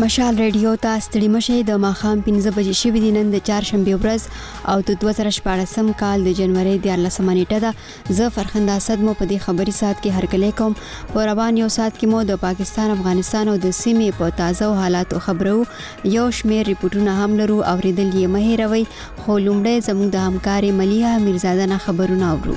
مشال ریډیو ته ستړي مشه د ماښام 5 بجې شوې دي نن د چهارشنبه ورځ او د 2014 کال د جنوري 14 نیټه ده. زه فرخنده اسد مو په دې خبري سات کې هرکلی کوم. په روان یو سات کې مو د پاکستان، افغانستان او د سیمې په تازه حالاتو خبرو یو شمېر ریپورتونه هم لرو. اوریدل یې مه هېروئ، خو لومړی زموږ د همکارې ملیحه میرزاده نه خبرونه اورو.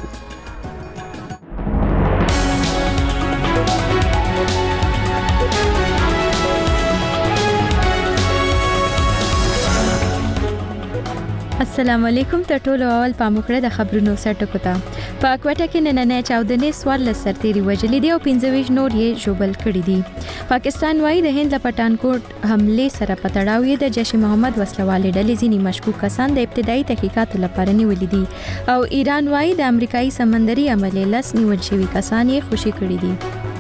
السلام علیکم. ته ټولو اول پاموکړه د خبرونو سرټکو ته. په کوټه کې نننې چاودنې 14 سرتيري وژلي دي او 25 نور یې ژوبل کړي دي. پاکستان وايي د هند له پټانکوټ حمله سره پټړاو یې د جیش محمد وسلوالې ډلې ځینی مشکوک کسان د ابتدایي تحقیقاتو لپاره نیولې دي او ایران وايي د امریکایي سمندري عملې لس نیول شوي کسان یې خوشي کړي دي.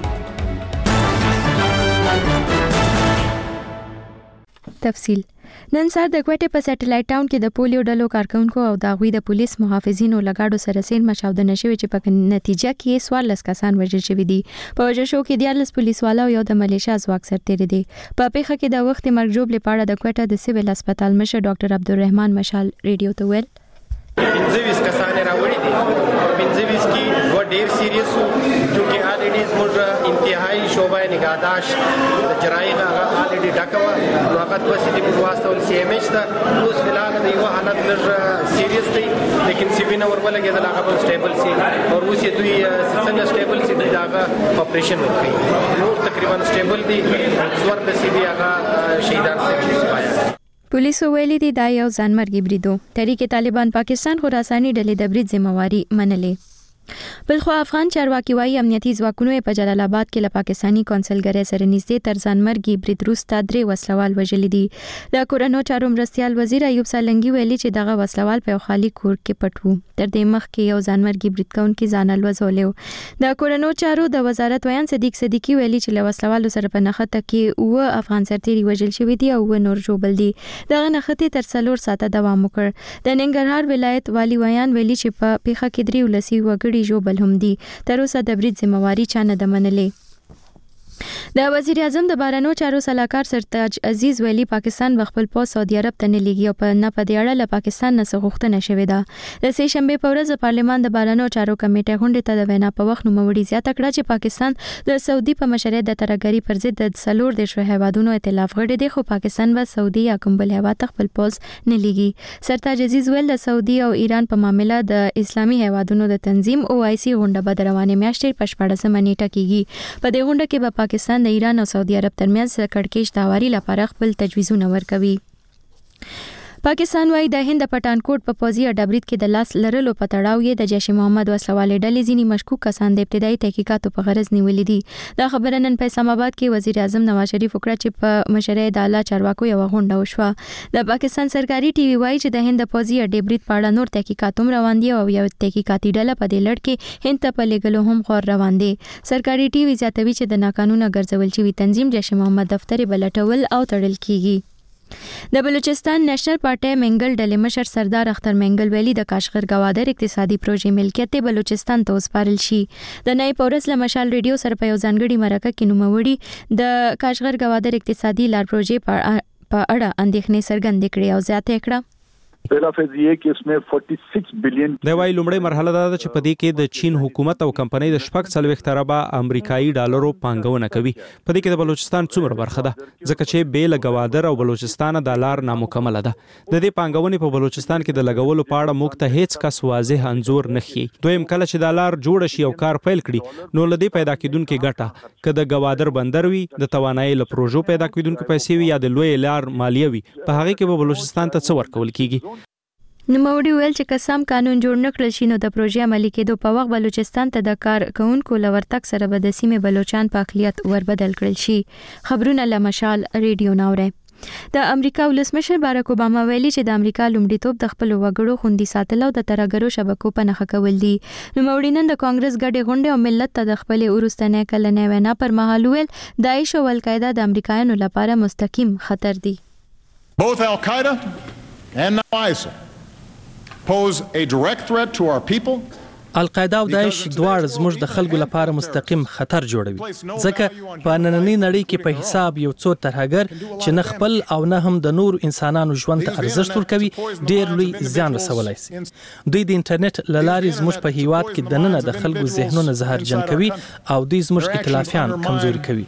تفصیل نن سهار د کوټې په سټلایټ ټاون کې د پولیو ډلو کارکونکو او د غوي د پولیس محافظینو لګاډو سره سین مشاودنه شوې چې په نتیجه کې 14 کسان وژل شوي دي. په وژل شو کې 14 پولیسوالو او یو د ملیشیا ځواک سرتیری دي. په پیښه کې د وخت مرګ جوړ لپاره د کوټه د سیویل هسپتال مشر ډاکټر عبدالرحمن مشال ریډیو ته ویل 25 کسان راوړي دي. 25 کې و ډیر سیریس وو چې الریډي زموږ انتهایی شوبه نگهداشت د جرایم هغه الریډي ډکوه نو هغه وسیدي په واسطه سی ام ایچ ته اوس فلال د یو حالت لږ سیریس دی لیکن سی بي نو ورولګي د هغه سټیبل سي او اوس یې دوی څنګه سټیبل سي د هغه اپریشن وکړي نو تقریبا سټیبل دي څور د سی بي هغه شهیدان سره پولیسو ویلي دي دا یو ځانمرګي بریدو. تحریک طالبان پاکستان خراساني ډلې د برید ذمہواری منلې. بلخو افغان چارواکي وايي امنیتي ځواکونو په جلال آباد کې له پاکستانی کونسلګرۍ سره نږدې تر ځانمرګي برید وروسته 3 وسلوال وژلي دي. د کورونو چارو مرستيال وزیر ایوب سالنګي ویلي چې دغه وسلوال په خالي کور کې پټ وو. تر دې مخکې یو ځانمرګي برید کوونکی ځان الوزولیو. د کورونو چارو د وزارت ویان صدیق صدیقي ویلي چې له وسلوالو سره په نخته کې و افغان سرتيري وژل شوی دي او نور ژوبل دي. دغه نخته تر 4 ساعته دوام وکړ. د ننګرهار ولایت والی ویان ویلي چې په پیښه کې 3 ولسی وګړي ژوبل هم دي. تر اوسه د برید ذمہواری چا نه ده منلې. د وزیر اعظم د بهرنیو چارو سلاکار سرتاج عزیز ویلي پاکستان بخپل په سعودي عرب ته نه لګي او په نه پدې اړه له پاکستان نه غوښتنه شوې ده. د سه شنبه په ورځ پارلمان د بهرنیو چارو کمیټې غونډې ته د وینا په وخت نوموړي زیاته کړه چې پاکستان د سعودي په مشرۍ د ترګری پر ضد د څلور د شو هیوادونو ائتلاف غړي دي خو پاکستان به سعودي یا کوم بل هیواد خپل پوز نه لګي. سرتاج عزیز ویل د سعودي او ایران په معاملې د اسلامي هیوادونو د تنظیم او آی سی غونډه به روانه میاشتې په 14 نیټه کېږي. په دې غونډه کې به پاکستان د ایران او سعودي عرب ترمنځ کړکېچ داواري لپاره خپل تجویزونه ورکوي. پاکستان وايي د هند پټانکوټ په پوځي اډبرید کې د لاس لرلو په تړاو یې د جیش محمد وسلوالې ډلې ځینی مشکوک کسان د ابتدایي تحقیقاتو په غرض نیولې دي. دا خبره نن په اسلام آباد کې وزیر اعظم نواز شریف وکړه چې په مشرۍ د اعلی چارواکو یو غونډه وشوه. د پاکستان سرکاري ټي وي وايي چې د هند پوځي اډبرید په اړه نور تحقیقات هم روان دي او یو تحقیقاتي ډله په دې لړ کې هند ته په لګلو هم غور روان دي. سرکاري ټي وي زیاتوي چې د ناقانونه ګرځول شوی تنظیم جیش محمد دفتر بلټول او تړل کیږي. د بلوچستان نېشنل پارټي منګل ډلې مشر سردار اختر منګل ویلي د کاشغر گوادر اقتصادي پروژې ملکیت بلوچستان ته وسپارل شي. د نئی پورس له مشال ریډیو سره په یو ځانګړي مرکه کې نوموړي د کاشغر گوادر اقتصادي لار پروژې په اړه اندېښنې څرګندې کړې او زیاته کړه पहला फेज ये कि इसमें 46 billion د وای لومړی مرحله دا چې په دې کې د چین حکومت او کمپنۍ د 40 اربه امریکایي ډالرو پانګونه کوي. په دې کې د بلوچستان څومره برخه ده ځکه چې بیل گوادر او بلوچستان د لار نامکمل ده. د دې پانګونې په بلوچستان کې د لګولو په اړه موږ ته هیڅ کس واضح انزور نه خي. دویم کله چې د لار جوړ شي او کار پیل کړي نو لدی پیدا کیدونکو ګټه کده گوادر بندر وي د توانایي له پروژو پیدا کیدونکو پیسې وي یا د لوی لار مالیه وي په هغه کې به بلوچستان ته څو ورکول کیږي. نوموړي ویل چې قسم قانون جوړ نکړل شي نو د پروژې عملي کېدو په وخت بلوچستان ته د کار کوونکو لورتک سره به د سیمې بلوچستان په اقلیت وربدل کړل شي. خبرونه له مشال ریډیو ناوره. د امریکا ولسمشر باراک اوباما ویلي چې د امریکا لومړیتوب د خپل وګړو خوندي ساتل او د ترګرو شبکو په نښه کول دي. نوموړي نن د کانګرس غړي غونډه او ملت ته د خپل ورستنه کلنې وینا پر مهال ویل داعش او القاعده د امریکایانو لپاره مستقیم خطر دي. Both Al-Qaeda and ISIL pose a direct threat to our people القاعده او داعش دواړه زموږ د خلکو لپاره مستقیم خطر جوړوي، ځکه په نننۍ نړۍ کې په حساب یو څو ترهګر چې نه خپل او نه هم د نور انسانانو ژوند ته ارزښت ورکوي ډېر لوی زیان رسولای شي. دوی د انټرنیټ له لارې زموږ په هیواد کې دننه د خلکو ذهنونه زهرجن کوي او دوی زموږ ائتلافیان کمزوري کوي.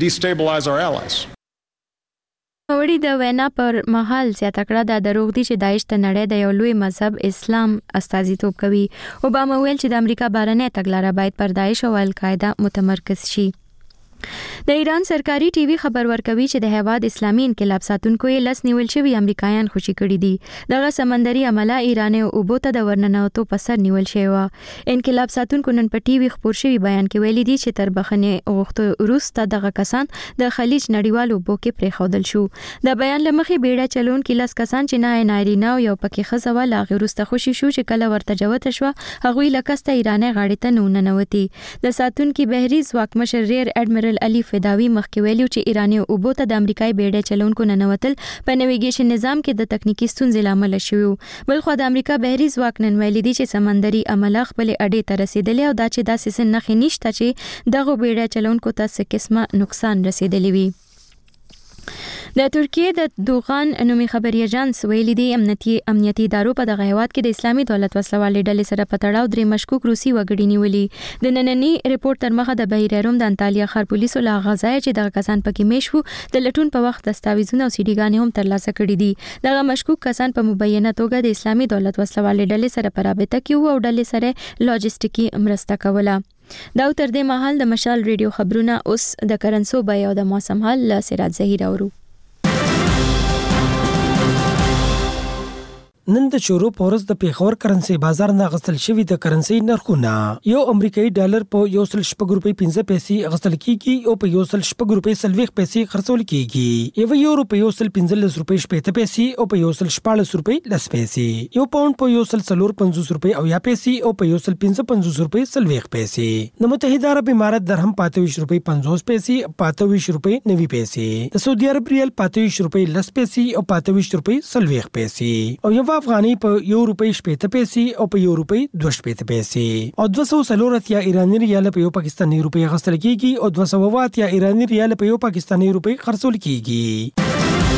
وړي د وینا پر مهال زیاته کړه د دروغ دي چې داعش ته نړۍ د یو لوی مذهب اسلام استازیتوب کوي. اوباما ویل چې د امریکا بهرنۍ تګلاره باید پر داعش او القاعده متمرکز شي. د ایران سرکاري ټي وي خبر ورکوي چې د هیواد اسلامي انقلاب ساتونکو یې لس نیول شوي امریکایان خوشي کړي دي. دغه سمندري عمله ایرانی اوبو ته د ورننوتو په سر نیول شوی و. انقلاب ساتونکو نن په ټي وي خبر شوی بیان کې ویلي دي چې تر بخښنې غوښتو وروسته دغه کسان د خلیج نړیوالو اوبو کې پرېښودل شو. د بیان له مخې بیړه چلونکي لس کسان چې نه نارینه او یو پکې ښځه وه له هغې وروسته خوشي شو چې کله ورته جوته شوه هغوی له کسته ایرانی غاړې ته ننوتي. د ساتونکي بحري ځواکمشر ریئر اډمیرل علي فداوي مخکې ویلي چې ایرانی اوبو ته د امریکایي بیړۍ چلونکو ننوتل په نیویګیشن نظام کې د تکنیکی ستونزې لامل شوی. بلخو د امریکا بحري ځواک نن ویلي دي چې سمندري عمله خپل اډې ته رسیدلی او دا چې داسې څه نښې نشته چې دغه بیړۍ چلونکو ته څه قسمه نقصان رسیدلی وي. د ترکیه د دوغان نومي خبري اژانس ویلي دی امنیتي ادارو په دغه هیواد کې د اسلامي دولت وسلوالې ډلې سره په تړاو درې مشکوک روسي وګړي نیولي. د ننني ریپورت تر مخه د بحیره روم د انطالیا ښار پولیسو له غزای چې دغه کسان پکې میش وو د لټون په وخت دستاویزونه او سیډیګانې هم ترلاسه کړي دي. دغه مشکوک کسان په مبینه توګه د اسلامي دولت وسلوالې ډلې سره په رابطه کې وو او ډلې سره لاجستیکي مرسته کوله. دا تر دې مهال د مشال ریډیو خبرونه اوس د کرنسو بیا او د موسم حال له سراج زهیر اورو. نن د شروع پورز د پیښور کرنسي بازار نه غسل شوی د کرنسي نرخونه یو امریکایي ډالر په 1.6 روپۍ 15 پیسې غسل کیږي او په 1.6 روپۍ 30 پیسې خرڅول کیږي. یو یورو په 1.15 روپۍ 15 پیسې او په 1.14 روپۍ 10 پیسې. یو پاوند په 1.450 روپۍ او یا پیسې او په 1.55 روپۍ 30 پیسې. د متحده عرب امارات درهم 25 روپۍ 50 پیسې 25 روپۍ 90 پیسې. د سعودي عرب ریال 25 روپۍ 10 پیسې او 25 روپۍ 30 پیسې. او افغاني په 1 روپۍ 70 پیسې او په 1 روپۍ 2 پیسې. او 240 یا ایرانی ریال په یو پاکستاني روپۍ غسل کیږي او 208 یا ایرانی ریال په یو پاکستاني روپۍ خرڅول کیږي.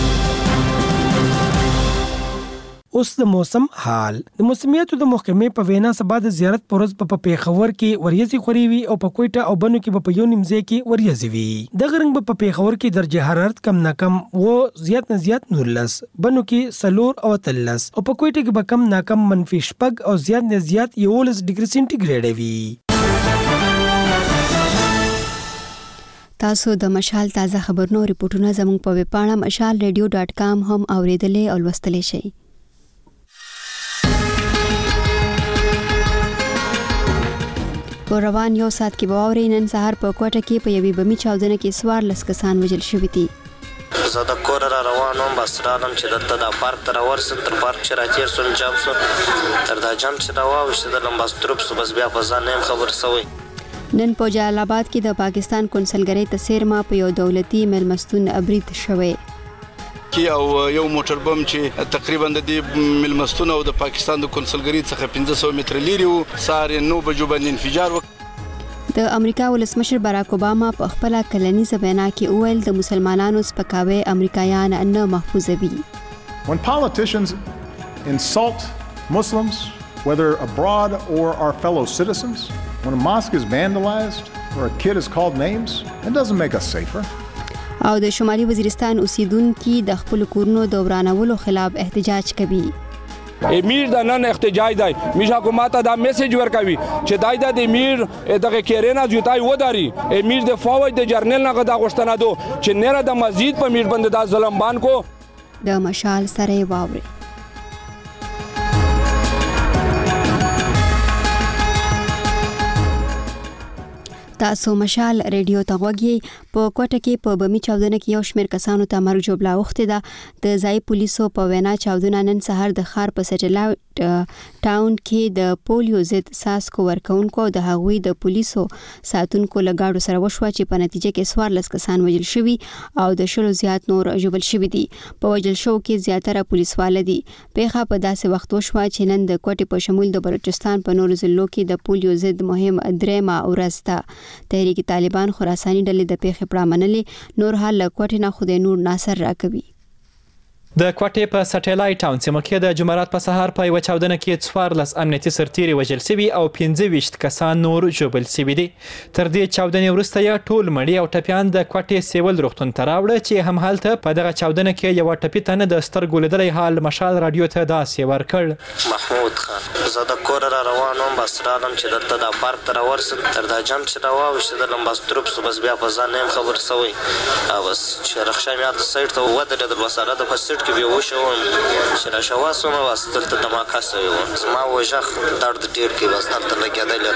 اوس د موسم حال. د موسمیاتو د محکمې په وینا سبا د زیارت پرز په پیښور کې وریځي خوري وي او په کوټه او بنو کې په یو نیمځای کې وریځي وي. د غرنګ په پیښور کې درجه حرارت کم نه کم و زیات نه زیات 19 بنو کې سلور او 13 او په کوټه کې به کم نه کم منفي شپږ او زیات نه زیات 11 ډیګري سنټیګریډ وي. تاسو د مشال تازه خبرونو ریپورتونه زموږ په ویب پاڼه mashalradio.com هم اوریدلې او لوستلې شئ. په روان یو ساعت کې به واورئ نن سهار په کوټه کې په یوې بمي چاودنه کې 14 کسان وژل شوي دي. زه د کور را روان وم بس رالم چې دلته دا پارک ته راورسېدم. تر پارک چې راتېر سوم جام سو تر دا جام چې راواوښتېدلم بس تروپ سو بس بیا په ځان نه یم خبر سوی. نن په جلال آباد کې د پاکستان کنسلګرۍ ته څیرمه په یو دولتي میلمستون برید شوی او یو موټر بم چې تقریبا د دې ملمستون او د پاکستان د کنسلګرۍ څخه 500 متر لري وو ساري 9 بجو باندې انفجار وکړ. د امریکا ولسمشر باراک اوباما په خپل کلنیزه وینا کې وویل د مسلمانانو سپکاوی امریکایان نه محفوظوي. When politicians insult Muslims whether abroad or our fellow citizens, when a mosque is vandalized or a kid is called names, it doesn't make us safer. او د شمالي وزیرستان اوسیدونکو د خپل کورونو د ورانولو خلاف احتجاج کوي. امیر د نن احتجاج دی میش حکومت دا میسج ورکوي چې دای د امیر دغه کیرنا جوتای وداري. امیر د فوج د جرنل نه غدا غشتنه دو چې نره د مزید په میر بند د ظلم بان کو د مشال سره واوري. تاسو مشال ریډیو ته غوږی په کوټه کې په بمی چاودنه کې یو شمېر کسانو ته مرګ جوړلا وخته ده د ځای پولیسو په وینا چاودنه نن سهار د ښار په سټلایټ ټاون کې د پولیو ضد ساسکو ورکونکو د هغوی د پولیسو ساتونکو لګاړو سره وشو چې په نتیجه کې 14 کسان وژل شوي او د شلو زیات نور ژوبل شوي دي په وژل شو کې زیاتره پولیسوال دي پیښه په داسې وخت وشو چې نن د کوټې په شمول د بلوچستان په نورو ضلعو کې د پولیو ضد مهم درېمه ورځ ده تحریک طالبان خراساني ډلې د پیښې پړه منلې نور حال له کوټې نه خدای نور ناصر راکوي د کوټې په سټلایټ ټاون سیمه کې د جمعرات په سهار په یو چاودنه کې 14 امنیتي سرتیري وژل شوي او 25 کسان نور ژوبل شوي دي تر دې چاودنې وروسته یې ټول مړي او ټپیان د کوټې سیول روغتون ته راوړه چې هم هلته په دغه چاودنه کې یو ټپي تنه د سترګو لیدلی حال مشال رادیو ته داسې ورکړ محمود خان زه د کور را روان وم بس رالم چې دلته د پارک ته راورسم تر دا جام چې راواوښتېدلم بس تروپ سو بس بیا په ځان نه یم خبر سوی او بس چې رخصه مې هلته سایډ ته ودرېدل بس هغه د په سیټ کې بیا وشوم چې راشوا سوم بس دلته دماکه سوی وم زما وژغ درد ډېر کوي بس هلته لګېدلی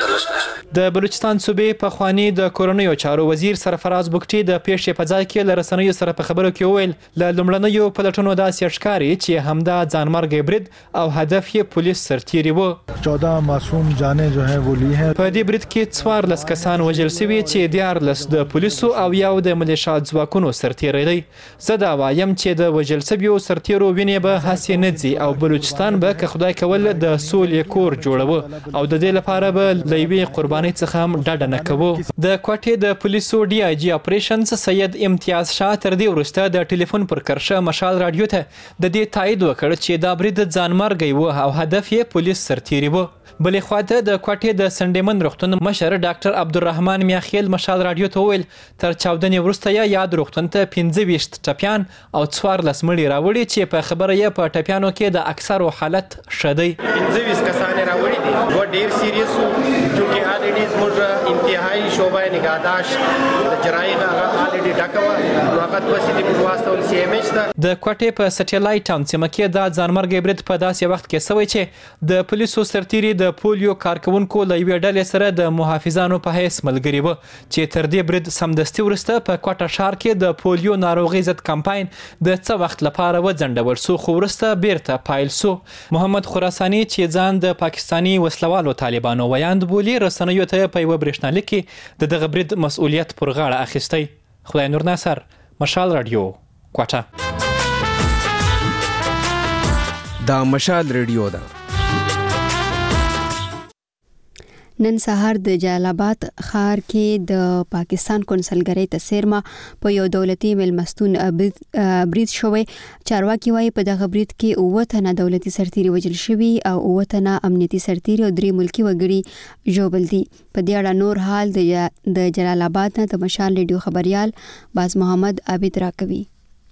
د بلوچستان صوبې پخواني د کورنیو چارو وزیر سرفراز بګټي د پیښې په ځای کې له رسنیو سره په خبرو کې وویل له لومړنیو پلټنو داسې ښکاري چې همدا ځانمرګی برید او هدف یې پولیس سرتیري و 14 معصوم جانې جو ہے وہ لی ہیں په دې برید کې 14 کسان وژل شوي چې 14 د پولیسو او یو د ملیشا ځواکونو سرتیری دی زه دا وایم چې د وژل شویو سرتیرو وینې به هسې نه ځي او بلوچستان به که خدای کول د سولې کور جوړوه او د دې لپاره به له یوې قربانۍ څخه هم ډډه نه کوو د کوټې د پولیسو ډي آی جي اپریشنز سید امتیاز شاه تر دې وروسته د ټلیفون پر کرښه مشال رادیو ته د دې تایید وکړ چې دا برید ځانمرګی و او هدف یې پولیس سرتیري و بلې خواته د کوټې د سنډیمن روغتون مشر ډاکټر عبدالرحمن میاخیل مشال رادیو ته وویل تر چاودنې وروسته یاد روغتون ته 25 ټپیان او 14 مړي راوړي چې په خبره یې په ټپیانو کې د اکثرو حالت ښه دی 25 کسان راوړي دي و ډېر سیریس وو چې الریډي زموږ انتهایی شعبه نگهداشت د جرایي هغه الریډي ډکه وه نو هغه دوه سیټې موږ واستول سی ام ایچ ته د کوټې په سټلایټ ټاون سیمه کې دا ځانمرګی برید په داسې وخت کې سوی چې د پولیسو سرتیري د پولیو کارکونکو له یوې ډلې سره د محافظانو په حیث ملګري وو چې تر دې برید سمدستي وروسته په کوټه ښار کې د پولیو ناروغۍ ضد کمپاین د څه وخت لپاره وځنډول سو خو وروسته بیرته پایل سو محمد خراساني چې ځان د پاکستاني وسلوالو طالبانو ویاند بولي رسنیو ته په یوه برېښنالیک کې د دغه برید مسؤلیت پر غاړه اخیستی خدای نور ناصر مشال رادیو کوټه دا مشال رادیو ده نن سهار د جلال آباد ښار کې د پاکستان کونسلګرۍ ته سیرما په یو دولتي میلمستون برید شوی چارواکي وایي په دغه برید کې 9 تنه دولتي سرتیري وژل شوي او 9 تنه امنیتي سرتیري او 3 ملکی وګړي ژوبل دي په دې اړه نور حال د جلال آباد نه د مشال ریډیو خبريال باز محمد عابد راکوي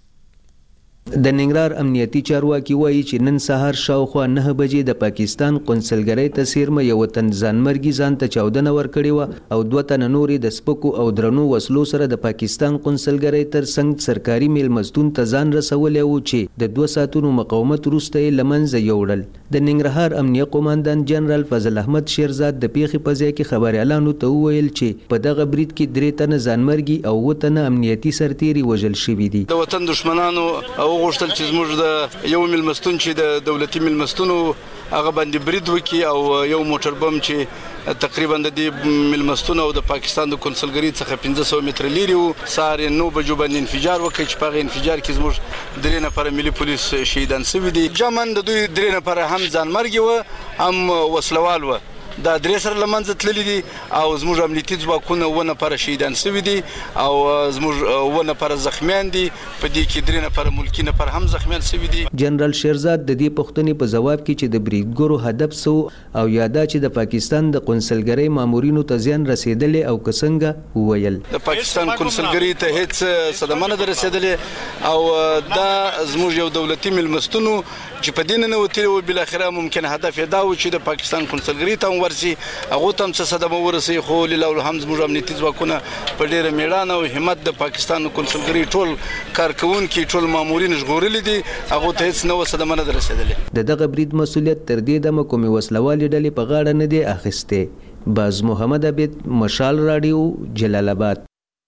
د ننګرهار امنیتي چارواکي وایي چې نن سهار شاوخوا 9 بجې د پاکستان قونسلګرۍ ته سیرمه یو تن ځانمرګي ځان ته چاودنه ورکړې وه او 2 تنه نورې د سپکو او درنو وسلو سره د پاکستان قونسلګرۍ تر څنګ سرکاري میلمستون ته ځان رسولی و چې د 2 ساعتونو مقاومت وروسته یې له منځه یوړل د ننګرهار امنیه قوماندان جنرال فضل احمد شیرزاد د پیښې په ځای کې خبریالانو ته وویل چې په دغه برید کې 3 تنه ځانمرګي او 7 تنه امنیتي سرتیري وژل شوي دي د وطن دشمنانو غوښتل چې زموږ د یو میلمستون چې د دولتي میلمستونو هغه باندې برید وکړي او یو موټر بم چې تقریبا د دې میلمستون او د پاکستان د کونسلګرۍ څخه 500 متره لري وو سهار 9 بجو باندې انفجار وکړ چې په هغه انفجار کې زموږ 3 نفر ملي پولیس شهیدان شوي دي جمن د دوی 3 نفر هم ځانمرګي وو هم وسلوال وو دا 3 سره لمنځه تللي دي او زموږ امنیتي ځواکونه 9 نفر شهیدان شوي دي او زموږ 9 نفر زخمیان دي په دې کې 3 نفر ملکی نفر هم زخمیان شوي دي جنرال شیرزاد د دې پوښتنې په جواب کې چې د بریدګرو هدف سو او یادا چې د پاکستان د قونسلګرۍ مامورینو ته زیان رسیدلی او کسنګ وویل د پاکستان قونسلګرۍ ته هیڅ صدمه نه رسیدلی او دا زموږ یو دولتي میلمستون چې په دین نه وتلی و بل اخره ممکن هدف دا و چې د پاکستان قونسلګرۍ ته ورسي هغه تم څه صدمه ورسي خو لله الحمد زموږ امنیتي ځواکونه په ډیره میړانه او همت د پاکستان قونسلګرۍ ټول کارکونکي ټول مامورین ژغورلي دي هغه ته هیڅ نو صدمه نه رسیدلې دغه برید مسولیت تر دې دمه کومې وسلوالې ډلې په غاړه نه دی اخیسته باز محمد عبید، مشال رادیو، جلال آباد.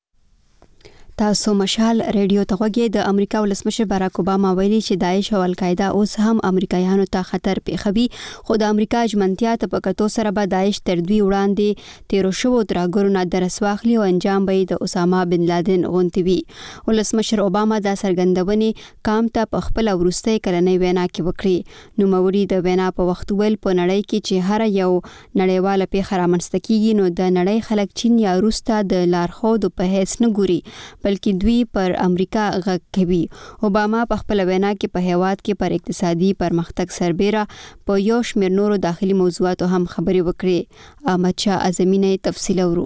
تاسو مشال ریډیو ته غوږی. د امریکا ولسمشر باراک اوباما ویلي چې داعش او القاعده اوس هم امریکایانو ته خطر پیښوي، خو د امریکا ژمنتیا ته په کتو سره به داعش تر دوی وړاندې تیرو شوو ترهګرو نه درس واخلي او انجام به د اسامه بن لادن غونتی وي. ولسمشر اوباما دا څرګندونې کام ته په خپل وروستۍ کلنۍ وینا کې وکړي. نوموړي د وینا په وخت ویل په نړۍ کې چې هر یو نړیواله پیښه رامنځته کیږي نو د نړۍ خلک چین یا روس ته د لارښود په حیث نه ګوري بلکې دوی پر امریکا غږ کوي. اوباما په خپل وینا کې په هیواد کې پر اقتصادي پرمختګ سربېره په یو شمېر نورو داخلي موضوعاتو هم خبرې وکړې. احمد شاه اعظمي نه تفصیل اورو.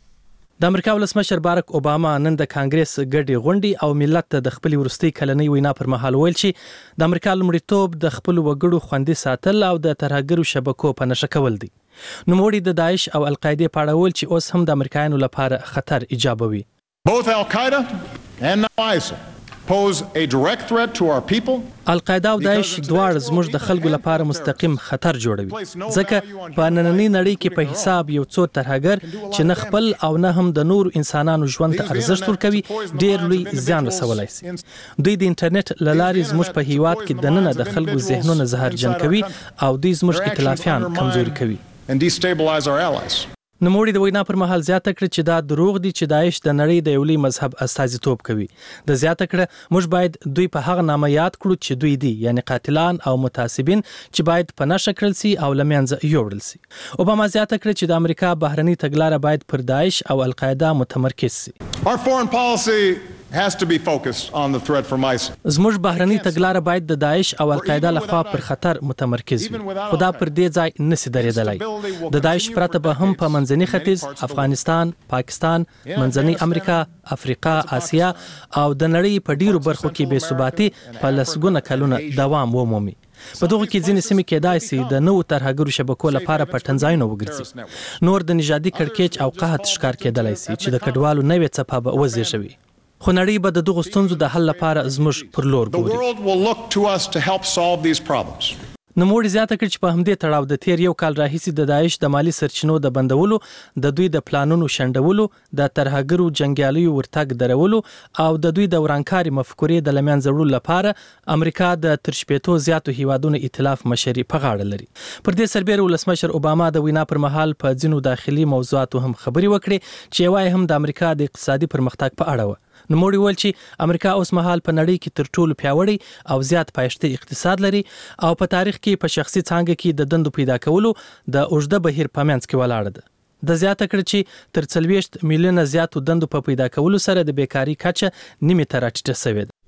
د امریکا ولسمشر باراک اوباما نن د کانګرس ګډې غونډې او ملت ته د خپل ورستۍ کلنۍ وینا پر مهال ویل چې د امریکا لومړیتوب د خپل وګړو خوندي ساتل او د ترهګرو شبکو په نښه کول دي. نوموړي د داعش او القاعده په اړه ویل چې اوس هم د امریکایانو لپاره خطر ایجابوي. Both Al-Qaeda and now ISIL pose a direct threat to our people. القاعده او داعش دواړه زموږ د خلکو لپاره مستقیم خطر جوړوي، ځکه په نننۍ نړۍ کې په حساب یو څو ترهګر چې نه خپل او نه هم د نور انسانانو ژوند ته ارزښت ورکوي ډېر لوی زیان رسولای شي. دوی د انټرنیټ له لارې زموږ په هیواد کې دننه د خلکو ذهنونه زهرجن کوي او دوی زموږ ائتلافیان کمزوري کوي. And destabilize our allies. نوموړي د وینا پر مهال زیاته کړه چې دا دروغ دي چې داعش د نړۍ د یو لوی مذهب استازیتوب کوي. د زیاته کړه موږ باید دوی په هغه نامه یاد کړو چې دوی دي، یعنی قاتلان او متعصبین چې باید په نښه کړل سي او له منځه یوړل سي. اوباما زیاته کړه چې د امریکا بهرني تګلاره باید پر داعش او القاعده متمرکز سي. Our foreign policy has to be focused on the threat from ISIL. زموږ بهرني تګلاره باید د داعش او القاعده لخوا پر خطر متمرکز وي، خو دا پر دې ځای نشي درېدلی. د داعش پرته به هم په منځني ختیځ، افغانستان، پاکستان، منځني امریکا، افریقا، آسیا او د نړۍ په ډیرو برخو کې بې ثباتي په لسګونه کلونه دوام ومومي. په دغه کې ځینې سیمې کېدای شي د نوو ترهګرو شبکو لپاره پټنځایونه وګرځي. نور د نژادي کړکېچ او قحط ښکار کېدلی شي چې د کډوالو نوې څپه به وزېږوي. خو نړۍ به د دغو ستونزو د حل لپاره زموږ پر لور ګوري. The world will look to us to help solve these problems. نوموړي زیاته کړه چې په همدې تړاو د تیر یو کال راهیسې د داعش د مالی سرچینو د بندولو، د دوی د پلانونو شنډولو، د ترهګرو جنګیالیو ورتګ درولو او د دوی د ورانکاري مفکورې د لمنځه وړلو لپاره امریکا د تر شپېتو زیاتو هیوادونو ائتلاف مشري په غاړه لري. پر دې سربېره ولسمشر اوباما د وینا پر مهال په ځینو داخلي موضوعاتو هم خبرې وکړې چې یوه هم د امریکا د اقتصادي پرمختګ په اړه و. نوموړي ویل چې امریکا اوس مهال په نړۍ کې تر ټولو پیاوړی او زیات پایښته اقتصاد لري او په تاریخ کې په شخصي څانګه کې د دندو پیدا کولو د اوږده بهیر په منځ کې ولاړه ده. د زیاته کړه چې تر 40 میلیونه زیاتو دندو په پیدا کولو سره د بیکاری کچه نیمه ته راټیټه شوې ده.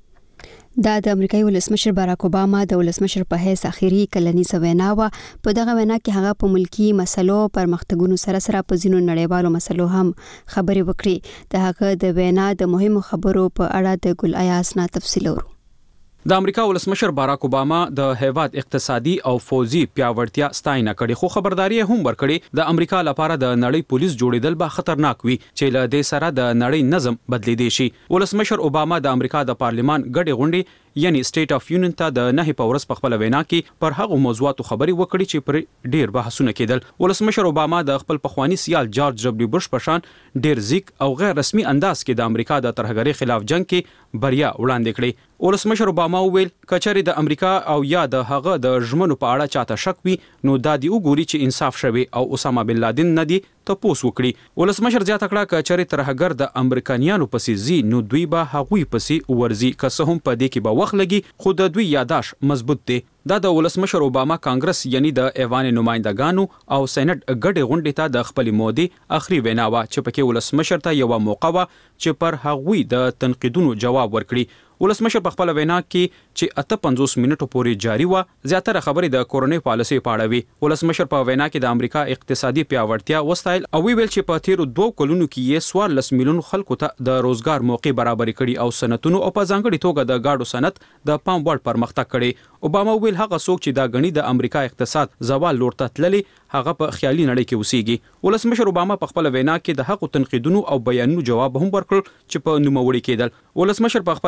دا د امریکایي ولسمشر باراک اوباما د ولسمشر په حیث اخیری کلنیزه وینا وه. په دغه وینا کې هغه په ملکی مسلو پرمختګونو سره په ځینو نړیوالو مسلو هم خبرې وکړي. د هغه د وینا د مهمو خبرو په اړه د ګل ایاس نه تفصیل اورو. د امریکا ولسمشر باراک اوباما د هیواد اقتصادي او فوزي پیاوړتیا ستاینه کړې، خو خبرداري هم ورکړې د امریکا لپاره د نړۍ پولیس جوړیدل به خطرناک وي چې له دې سره د نړۍ نظم بدلیدي شي. ولسمشر اوباما د امریکا د پارلمان ګډې غونډې یعنی سټیټ اف یونین ته د 9 په ورځ په خپل وینا کې پر هغو موضوعاتو خبرې وکړي چې پر ډیر بحثونه کېدل. ولسمشر اوباما د خپل پخوانی سیال جارج دبلیو بوش په شان ډیر ځیک او غیر رسمي انداز کې د امریکا د ترهګرۍ خلاف جنگ کې بریا وړاندې کړې. ولسمشر اوباما ویل کچاري د امریکا او یا د هغه د ژمنو په اړه چاته شک وي نو دا دی وګوري چې انصاف شوي او اسامه بن لادن نه دی تپوس وکړي. ولسمشر زیاته کړه کچاري ترهګر د امریکایانو پسې زی نو دوی به هغوی پسې ورزي که څه هم په دې کې به وخت لګي خو د دوی یاداش مضبوط دی. دا د ولسمشر اوباما کانګرس یعنی د ایوان نمائندگانو او سېنات ګډې غونډې ته د خپل مودي اخري وینا وا چې پکې ولسمشر ته یو موقع وا چې پر هغوی د تنقیدونو جواب ورکړي. ولسمشر په خپل وینا کې چې 58 منټو پورې جاری و زیاتره خبرې د کورونی پالیسي په اړه وی. ولسمشر په وینا کې د امریکا اقتصادي پیاوړتیا وستایل او ویل چې په تیر 2 کلونو کې یې 14 میلیون خلکو ته د روزګار موقع برابر کړي او صنعتونو او په ځانګړي توګه د گاډو صنعت د پام وړ پرمختګ کړي. اوباما ویل هغه څوک چې دا غني د امریکا اقتصاد زوال لور ته تللی هغه په خیالي نړۍ کې اوسېږي. ولسمشر اوباما په خپل وینا کې د حق تنقیدونو او بیانونو جواب هم ورکړ چې په نوموړي کېدل. ولسمشر په خپل وینا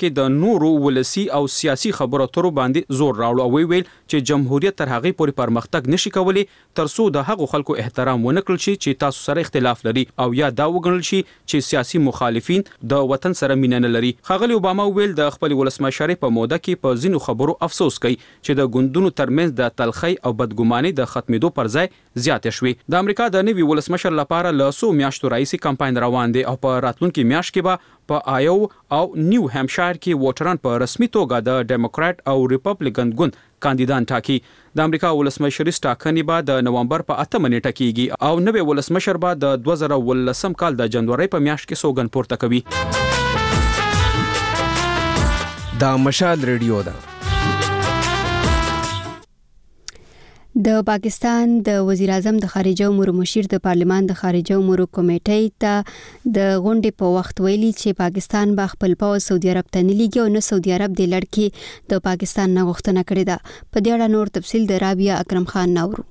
کې د نورو ولسی او سیاسي خبرو اترو باندې زور راوړ او ویل چې جمهوریت تر هغه پورې پرمختګ نشي کولی ترڅو د هغو خلکو احترام ونکړل شي چې تاسو سره اختلاف لري او یا دا وګڼل شي چې سیاسي مخالفین د وطن سره مینه نه لري. ښاغلي اوباما ویل د خپل ولسمشر په موده کې په ځینو خبرو افسوس کوي چې د ګوندونو ترمنځ د تلخی او بدګماني د ختمېدو پر ځای زیاتې شوې. د امریکا د نوي ولسمشر لپاره له څو میاشتو راهیسې کمپاین روان دی او په راتلونکي میاشت کې به په آیو او نیو هامشایر کې ووټران په رسمي توګه د ډیموکرات او ریپبلیکن ګوند کاندیدان ټاکي. د امریکا ولسمشری ټاکنې به د نومبر په 8 نیټه کېږي او نوی ولسمشر به د 2019 کال د جنوري په میاشت کې سوګند پورته کوي. دا مشال ریډیو ده. د پاکستان د وزیر اعظم د خارجه امور مشیر د پارلمان د خارجه امور کمیټې ته د غونډې په وخت ویلي چې پاکستان به خپل پوځ سعودي عرب ته نه لیږي او نه سعودي عرب د لړ د پاکستان نه غوښتنه کړې ده. په دې اړه نور تفصیل د رابعه اکرم خان نورو.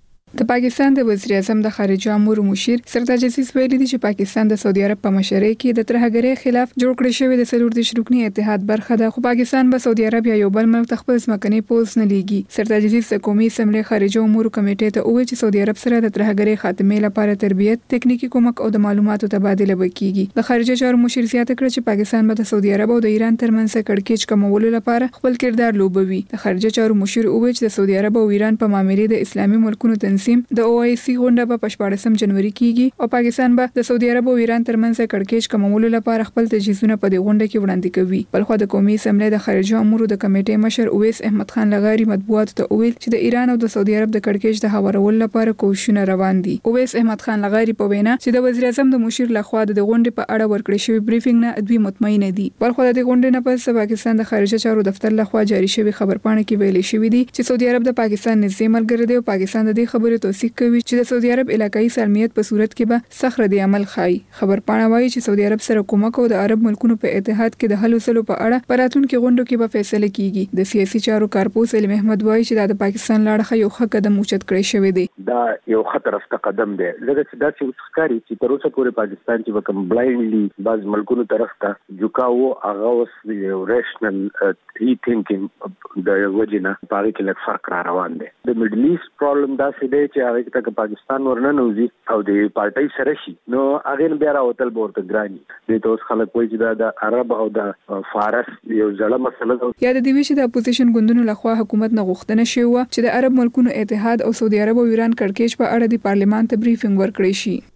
د پاکستان د وزیر اعظم د خارجه امور مشیر سردار عزیز ویلي دي چې پاکستان د سعودي عرب په مشرۍ کې د ترهګرۍ خلاف جوړ کړی شوی د 14 رکنی اتحاد برخه ده، خو پاکستان به سعودي عرب یا یو بل ملک ته خپل ځمکني پوځ نه لیږي. سردار عزیز د قومي اسمبلی خارجه امور کمیټې ته وویل چې سعودي عرب سره د ترهګرۍ خاتمې لپاره تربیت، تکنیکی کومک او د معلوماتو تبادله وکړي. د خارجه چارو مشیر زیاته کړ چې پاکستان به د سعودي عرب او د ایران ترمنځ کړکېچ کمولو لپاره خپل کردار لوبوي. د خارجه چارو مشیر وویل چې د سعودي عرب او ایران په معاملې د اسلامي ملکونو تنظیم د OIC غونډه په 14 جنوري کېږي او پاکستان به د سعودي عرب او ایران ترمنځ کړکېچ کمولو لپاره خپل تجهیزونه په دې غونډه کې وړاندې کوي. بلخو د قومي اسمبلی د خارجه امور د کمیټې مشر اویس احمد خان لغاری مطبوعاتو ته ویل چې د ایران او د سعودي عرب د کړکېچ د هوارولو لپاره کوښښونه روان دي. اویس احمد خان لغاری په وینا چې د وزیر اعظم د مشیر لخوا د غونډې په اړه ورکړی شوی بریفینګ نه دوی مطمئن دي. بلخو د غونډې نه پس پاکستان د خارجه چارو دفتر لخوا جاری شوی خبرپاڼه کې ویل شوی دی چې سعودي عرب د پاکستان نږدې ملګری دی او پاکستان د دې خبرې توثیق کوي چې د سعودي عرب علاقائی سالمیت په صورت کې به سخت رد عمل خای. خبرپاڼه وایي چې سعودي عرب سره کومک او د عرب ملکونو په اتحاد کې د حل وسلو په اړه په راتلونکي غونډو کې به فیصله کیږي. د سیاسي چارو کارپوس علي احمد وایي چې د پاکستان لاړه یو ښه قدم اوچت کړی شوی دی. دا یو خطر است قدم دی لکه چې دا چې ښکاری چې تر اوسه پورې پاکستان چې وکم بلایندلی بعض ملکونو طرف ته جوکاو هغه اوس یو ریشنل ری تھینکینګ د وجنه په اړه کې لږ فرق را روان دی. د میډل ایست پرابلم دا څه دی چې هغه ته پاکستان ورننه او د پارټي سره شي نو هغه بیا راوتل ورته ګراني د توس خلک وایي چې د عرب او د فارس یو ځله مسله ده. یا د دې چې د اپوزیشن ګوندونو لخوا حکومت نه غوښتنه شوی و چې د عرب ملکونو اتحاد او سعودي عرب او ایران کړکېچ په اړه د پارلمان ته بریفینګ ورکړی شي.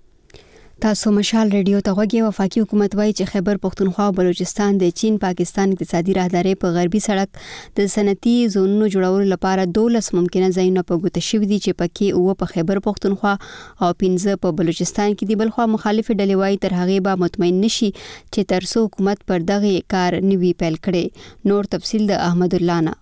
تاسو مشال ریډیو ته غوږی. وفاقي حکومت وایي چې خیبر پختونخوا او بلوچستان د چین پاکستان اقتصادي راهداري په غربي سړک د صنعتي زونونو جوړولو لپاره 12 ممکنه ځایونه په ګوته شوي دي چې پکې 9 په خیبر پختونخوا او 15 په بلوچستان کې دي. بلخو مخالف ډلې وایي تر هغه به مطمئن نشي چې ترڅو حکومت پر دغه کار نوي پیل کړي. نور تفصیل د احمد الله نه.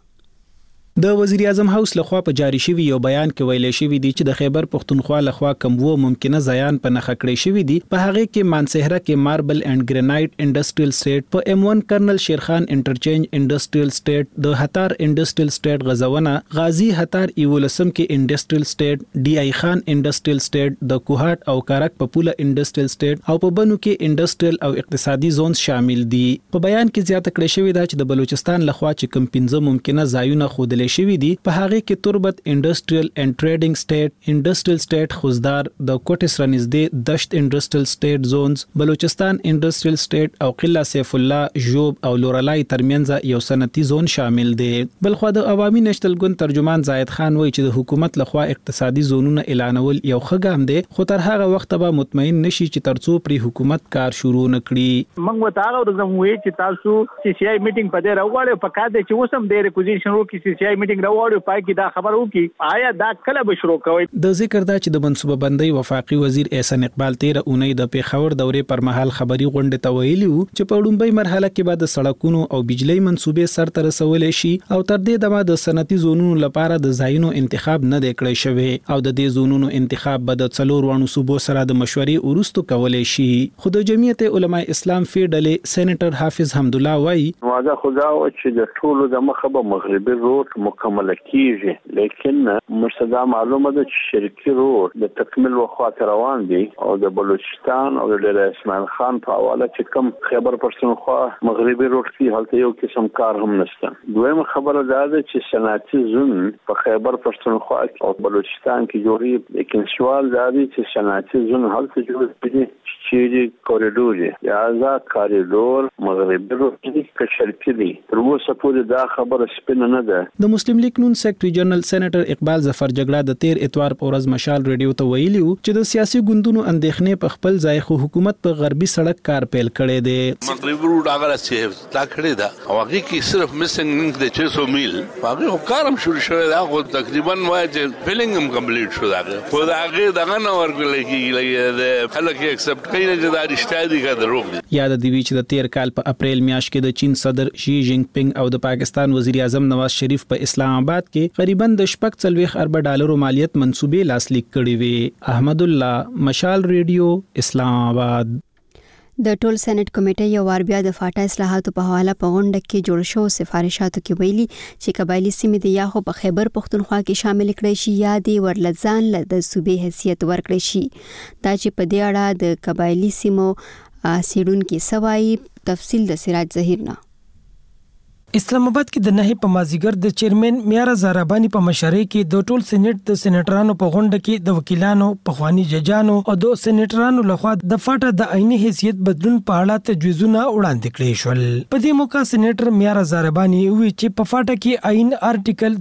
د وزیر اعظم هاوس لخوا په جاری شوی یو بیان کې ویل شوی دی چې د خیبر پختونخوا لخوا کوم ممکنه ځایان په نخښه کړی شوی دي. په هغه کې مانسهره کې ماربل اینڈ ګرینایټ انډستریل سټیټ، په M1 کرنل شیرخان انټرچینج انډستریل سټیټ، د هتار انډستریل سټیټ غزونه، غازی هتار ایولسم کې انډستریل سټیټ، ډي آی خان انډستریل سټیټ، د کوهات او کارک په پوله انډستریل سټیټ او په بنو کې انډستریل او اقتصادي زون شامل دي. په بیان کې زیاته کړی شوی دا چې د بلوچستان لخوا چې کوم 15 ممکنه ځایونه خودل شوی دي په هغه کې تربت انډستریل اینڈ ټریډینګ سټیټ، انډستریل سټیټ خوزدار، د کوټ سره نږدې دشت انډستریل سټیټ زونز، بلوچستان انډستریل سټیټ او قلعه سیف الله، ژوب او لورلای ترمنځ یو صنعتي زون شامل دي. بلخو د عوامي نشتل ګوند ترجمان زاید خان وایي چې د حکومت لخوا اقتصادي زونونه اعلانول یو ښه ګام دی، خو تر هغه وخت به مطمئن نشي چې ترڅو پر حکومت کار شروع نکړي. موږ وته هغه ورځم وایي چې تاسو CCI میټینګ په دې راوړل په کار دي چې اوسم د ریکوزیشن وکړي CCI میټینګ راوړل پای کې دا خبر وکي آیا دا کله به شروع کوي. د ذکر دا چې د منصوبه بندۍ وفاقي وزیر احسان اقبال 13 اونۍ د پیښور دورې پر مهال خبري غونډه ته ویلي وو چې په لومړی مرحله کې به د سړکونو او بجلی منصوبې سر ته رسول شي او تر دې دمه د صنعتي زونونو لپاره د ځایونو انتخاب نه دی کړی شوی او د دې زونونو انتخاب به د 4 صوبو سره د مشورې وروسته کولای شي. خو د جمعیت علماء اسلام فیډلې سېنیټر حافظ حمدالله وایي واځه خدا او چې د ټولو د مخه به مغربي روټ مکمل کیږي، لیکن مشتدا معلومه ده چې شرقي روډ د تکمیل وخت روان دي او د بلوچستان او د اسماعیل خان په حواله چې کوم خیبر پښتونخوا مغربي روډ کې هلته یو قسم کار هم نشته. دویمه خبره ده چې صنعتي زون په خیبر پښتونخوا او بلوچستان کې جوړي، لیکن سوال دا دی چې صنعتي زون هلته جوړ دي چې کوریډور دی یا آزاد کوریډور مغربي روډ کې شرقي دی. تر اوسه پورې دا خبره سپینه نه ده. د مسلم لیگ نون سیکریټری جنرال سېنیټر اقبال ظفر جګړه د 13 اتوار په ورځ مشال ریډیو ته ویلي چې د سیاسي ګوندونو اندېښنې په خپل ځای خو حکومت په غربي سړک کار پیل کړی دی. مغربي روډ هغه چې تا کړی دا او هغه کې صرف میسنګ لینک د 600 میل هغه کارم شروع شوی دا خو تقریبا وایي چې فیلینګ هم کمپلیټ شو. دا خو دا هغه دغه نه ورګل کېږي، خلک یې اکسپټ کوي چې دا رښتیا دي که دروغ دي. یاد دی چې د 13 کال په اپریل میاشت کې د چین صدر شي جینګ پینګ او د پاکستان وزیر اعظم نواز شریف په اسلام آباد کې قریبا د $40 ارب ډالرو مالیت منصوبې لاسلیک کړې وي. احمد الله، مشال ریډیو، اسلام آباد. د ټول سېنات کمیټې یو وار بیا د فاټا اصلاحاتو په حواله په غونډه کې جوړ شو سفارشاتو کې ویلي چې قبایلی سیمې د یا خو په خیبر پښتونخوا کې شامل کړي شي یا د ورلځان له د صوبې حیثیت ورکړي شي. دا چې په دې اړه د قبایلی سیمو سیډونکو سوای تفصیل د سراج ظهیر نه. اسلام آباد کې د نهي په مازیګر د چیرمن میارا زارابانی په مشرۍ کې د ټول سېنات د سېنیټرانو په غونډه کې د وکیلانو، پخوانی ججانو او د سېنیټرانو لخوا د فاټا د عیني حیثیت بدلون په اړه تجویزونه وړاندې کړي شول. په دې موقع سېنیټر میارا زارابانی وی چې په فاټا کې عین آرټیکل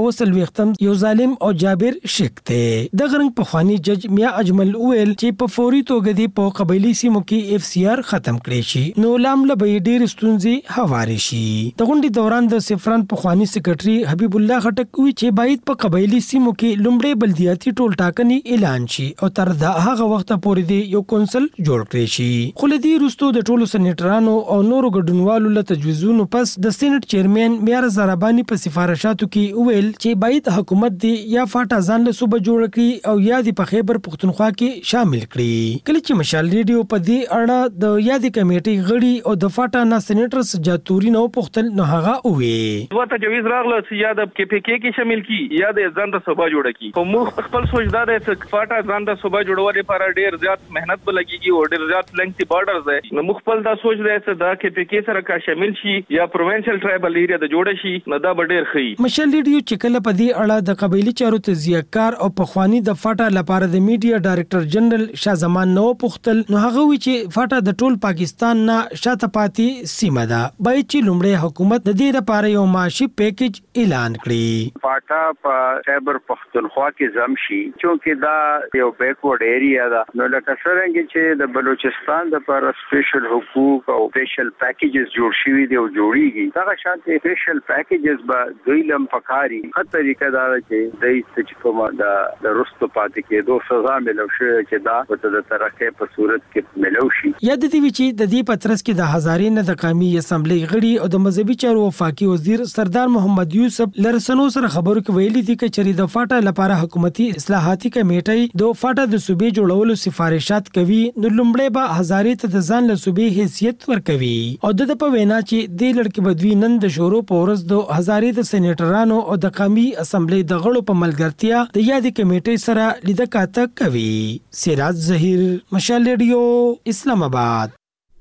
223 یو ظالم او جابر شک ته. د غرنګ پخوانی جج میا اجمل ویل چې په فوري توګه د په قبایلی سیمو کې FCR ختم کړي شي نو لامل به ډېر ستونزې هواري شي. د دوران د سفران پخوانی سیکریټري حبیب الله خټک وی چې باید په قبایلی سیمو کې لومړی بلدیاتي ټول ټاکنې اعلان شي او تر دا هغه وخت پورې دی یو کونسل جوړ کړي شي. خو لدی روستو د ټولو سېنیټرانو او نورو ګډونوالو له تجویزونو پس د سېنات چیرمن میارا زارابانی په سفارشاتو کې ویل چې باید حکومت دی یا فاټا ځان له صوبه جوړ کړي او یا د خیبر پښتونخوا کې شامل کړي. کله چې مشال ریډیو په دې اړه د یادې کمیټې غړي او د فاټا نه سېنیټر سجاتوري نو پختل نه هغه وی دوه تجویز راغله چې یا د KPK کې شامل کی یا د ځان د صوبه جوړ کی. خو موږ خپل سوچدا ده چې فاټا ځان د صوبه جوړول لپاره ډیر زیات مهنت به لګيږي او ډیر زیات لنګتي بارډرز ده. نو موږ خپل دا سوچ دی چې دا KPK سره کا شامل شي یا پروینشل ټرایبل ایریا د جوړ شي نو دا به ډیر ښه. مشال ریډیو چې کله په دې اړه د قبایلی چارو تزیهکار او پخوانی د فاټا لپاره د میډیا ډایریکټر جنرال شاه نو پختل نو هغه وی چې فاټا د ټول پاکستان نه شاته پاتې سیمه ده. باید چې لومړی حکومت د دې لپاره یو معاشي پیکیج اعلان کړي. فاټا په خیبر پښتونخوا کې زم شي چې دا یو بیکورډ ایریا ده. نو لکه څنګه چې د بلوچستان د پر سپیشل حقوق او سپیشل پیکیجز جوړ شوي دي او جوړیږي دا شانتي سپیشل پیکیجز به دویلم پکاري. خاطر طریقه دا چې د استچکوما د رستو پاتې کې دوه سزا ملو شي چې دا د ترقې په صورت کې ملو شي. یاد دی چې د دې پترس کې د هزارې نه د قومي اسمبلی غړي او د مذهبي چارو وفاقي وزیر سردار محمد یوسف لرسنو سره خبرو کې ویلي دي چې چری د فاټا لپاره حکومتي اصلاحاتي کمیټې د فاټا د صوبې جوړولو سفارشات کوي نو لومړی به هزارې ته د ځان له صوبې حیثیت ورکوي او د په وینا چې د لړکی بدوی نن د شورو په ورځ د هزارې د سېنیټرانو او د قومي اسمبلی د غړو په ملګرتیا د یادې کمیټې سره لیدکاته کوي. سراج ظهیر، مشال ریډیو، اسلام آباد.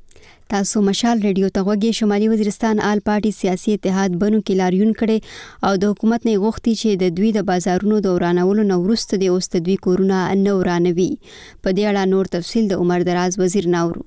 تاسو مشال ریډیو ته غوږی. شمالي وزیرستان آل پارټي سیاسي اتحاد بنو کې لاریون کړي او د حکومت نه غوښتي چې د دوی د بازارونو د ورانولو نه وروسته د اوس د دوی کورونه نه ورانوي. په دې اړه نور تفصیل د عمر دراز وزیر ناورو.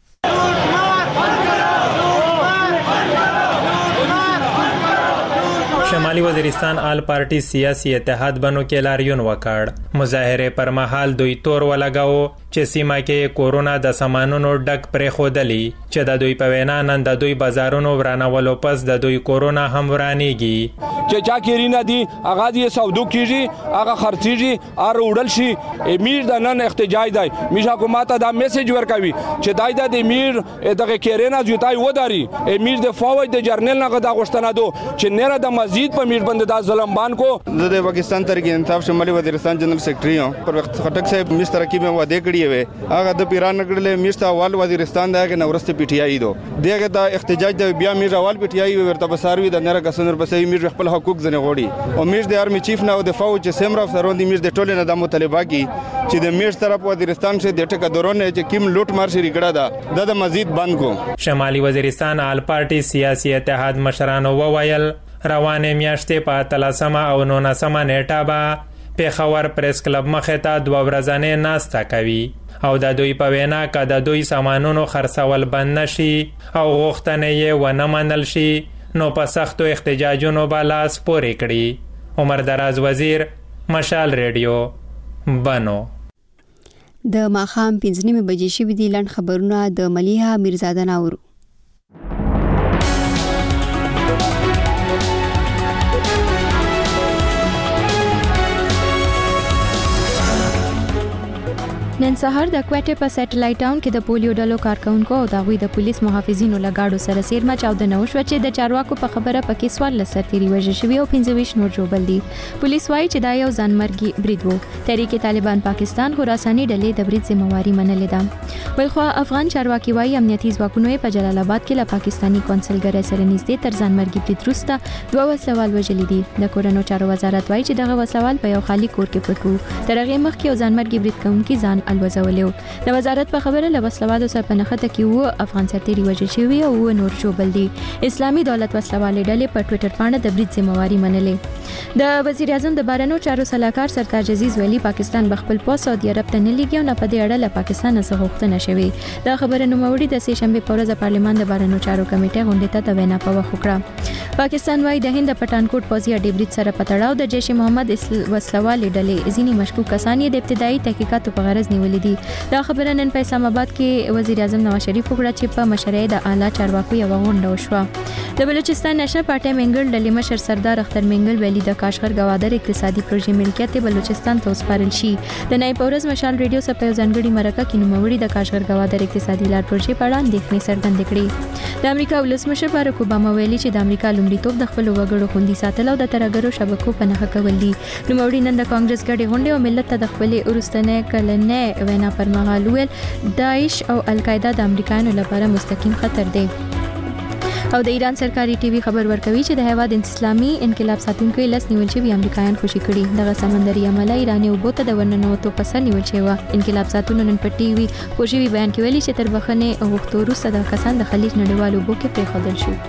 شمالي وزیرستان آل پارټي سیاسي اتحاد بنو کې لاریون وکړ. مظاهره پر مهال دوی تور ولګاو چې سیمه کې کورونا د سامانونو ډک پرې خودلی چې د دوی په وینا نن د دوی بازارونو ورانولو پس د دوی کورونا هم ورانیږي. چې چا کېرینه دي هغه دې سودو کیږي هغه خرڅيږي ار وړل شي. امیر د نن احتجاج دی. میشا حکومت دا میسج ورکوي چې دای د امیر دغه کېرینه جوتای وداري. امیر د فوج د جرنل نه غدا غوښتنه دو چې نره د مزید په امیر باندې دا ظلم بان کو. د پاکستان تحریک انصاف شمالي وزیرستان جنرال سیکریټری پر وخت خټک صاحب مس ترقی میں وعده کړی کړی وي هغه د پیران کړل میشته اول وزیرستان دغه نورسته پی ټی آی دو دغه د احتجاج د بیا میر اول پی ټی آی ورته بساروي د نره کسنر بسې میر خپل حقوق ځنه غوړي او میر د آرمی چیف نه او د فوج سیمرا افسرون د میر د ټولنه د مطالبه کی چې د میر طرف وزیرستان شه د ټکا دوران چې کیم لوټ مار شری کړه د مزید بند کو شمالي وزیرستان آل پارټي سیاسي اتحاد مشرانو وویل روانه میاشتې په 13 او 19 نیټه به پیښور پریس کلب مخې ته 2 ورځې ناسته کوي او د دوی په وینا که د دوی سامانونو خرڅول بند نشي او غوښتنې یې ونه منل شي نو په سختو احتجاجونو به لاس پورې کړي. عمر دراز وزیر، مشال ریډیو، بنو. د ماښام 5:30 بجې شوې دي. لنډ خبرونه د ملیحه میرزاده ناورو. نن سهار د کوټې په سټلایټ ټاون کې د پولیو ډلو کارکونکو او د غوي د پولیس محافظینو لګاډو سره سیرما چاودنه وشوه چې د چارواکو په خبره پکې سوال لسرتيري وژل شوی او 25 نور جوړ دي. پولیس وايي چې دا یو ځانمرګي برید وو. تحریک طالبان پاکستان خراساني ډلې د برید ذمہواری منلې ده. بلخو افغان چارواکي وايي امنیتي ځواکونو په جلال آباد کې له پاکستانی کونسلګرۍ سره نږدې تر ځانمرګي برید وروسته 2 وسلوال وژل دي. د کورونو چارو وزارت وايي چې دغه وسلوال په یو خالی کور کې پټ وو. تر هغه مخکې یو ځانمرګي برید کوونکی ځان الوزولیو. د وزارت په خبره له وسلوالو سره په نخته کې وو افغان سرتيري وژل شوی او نور جوړ دي. اسلامي دولت وسلوالې ډلې په ټوئیټر باندې د برید ذمہواری منلې. د وزیر اعظم د بهرنیو چارو سلاکار سرتاج عزیز ویلي پاکستان بخپل په سعودي عرب ته نه لګي او نه په دې اړه له پاکستان څخه غوښتنه شوی. دا خبره نوموړي د سه شنبه په ورځ پارلمان د بهرنیو چارو کمیټې غونډې ته د وینا په وخت وکړه. پاکستان وايي د هند پټانکوټ پوځي اډې برید سره پټړاو د جیش محمد وسلوالې ډلې ځینی مشکوک کسان یې د ابتدایي تحقیقاتو په غرض نیولې دي. دا خبره نن په اسلام آباد کې وزیر اعظم نواز شریف وکړه چې په مشرۍ د اعلی چارواکو یو غونډه وشوه. د بلوچستان نېشنل پارټي منګل ډلې مشر سردار اختر منګل ویلي د کاشغر گوادر اقتصادي پروژې ملکیت بلوچستان ته وسپارل شي. د نای پورز مشال ریډیو سره په ځانګړي مرکه کې نوموړي د کاشغر گوادر اقتصادي لار پروژې په اړه اندېښنې څرګندې کړې. د امریکا ولسمشر بارک اوباما ویلي چې د امریکا لومړیتوب د خپل وګړو خوندي ساتل او د ترهګرو شبکو په نښه کول دي. نوموړي نن د کانګرس غړي غونډې او ملت ته د خپل ورستنې کلنې وینا پر مهال ویل داعش او القاعده د امریکایانو لپاره مستقیم خطر دی. او د ایران سرکاري ټي وي خبر ورکوي چې د هیواد اسلامي انقلاب ساتونکو لس نیول شوی امریکایان خوشي کړي. دغه سمندري عمله ایراني وبوته د ورننوتو په سر نیول شوی. انقلاب ساتونکو نن په ټي وي خوشي بیان کې ویلي چې تر بخنه وختو وروسته د کسان د خلیج نړیوالو وبو کې پریښودل شو.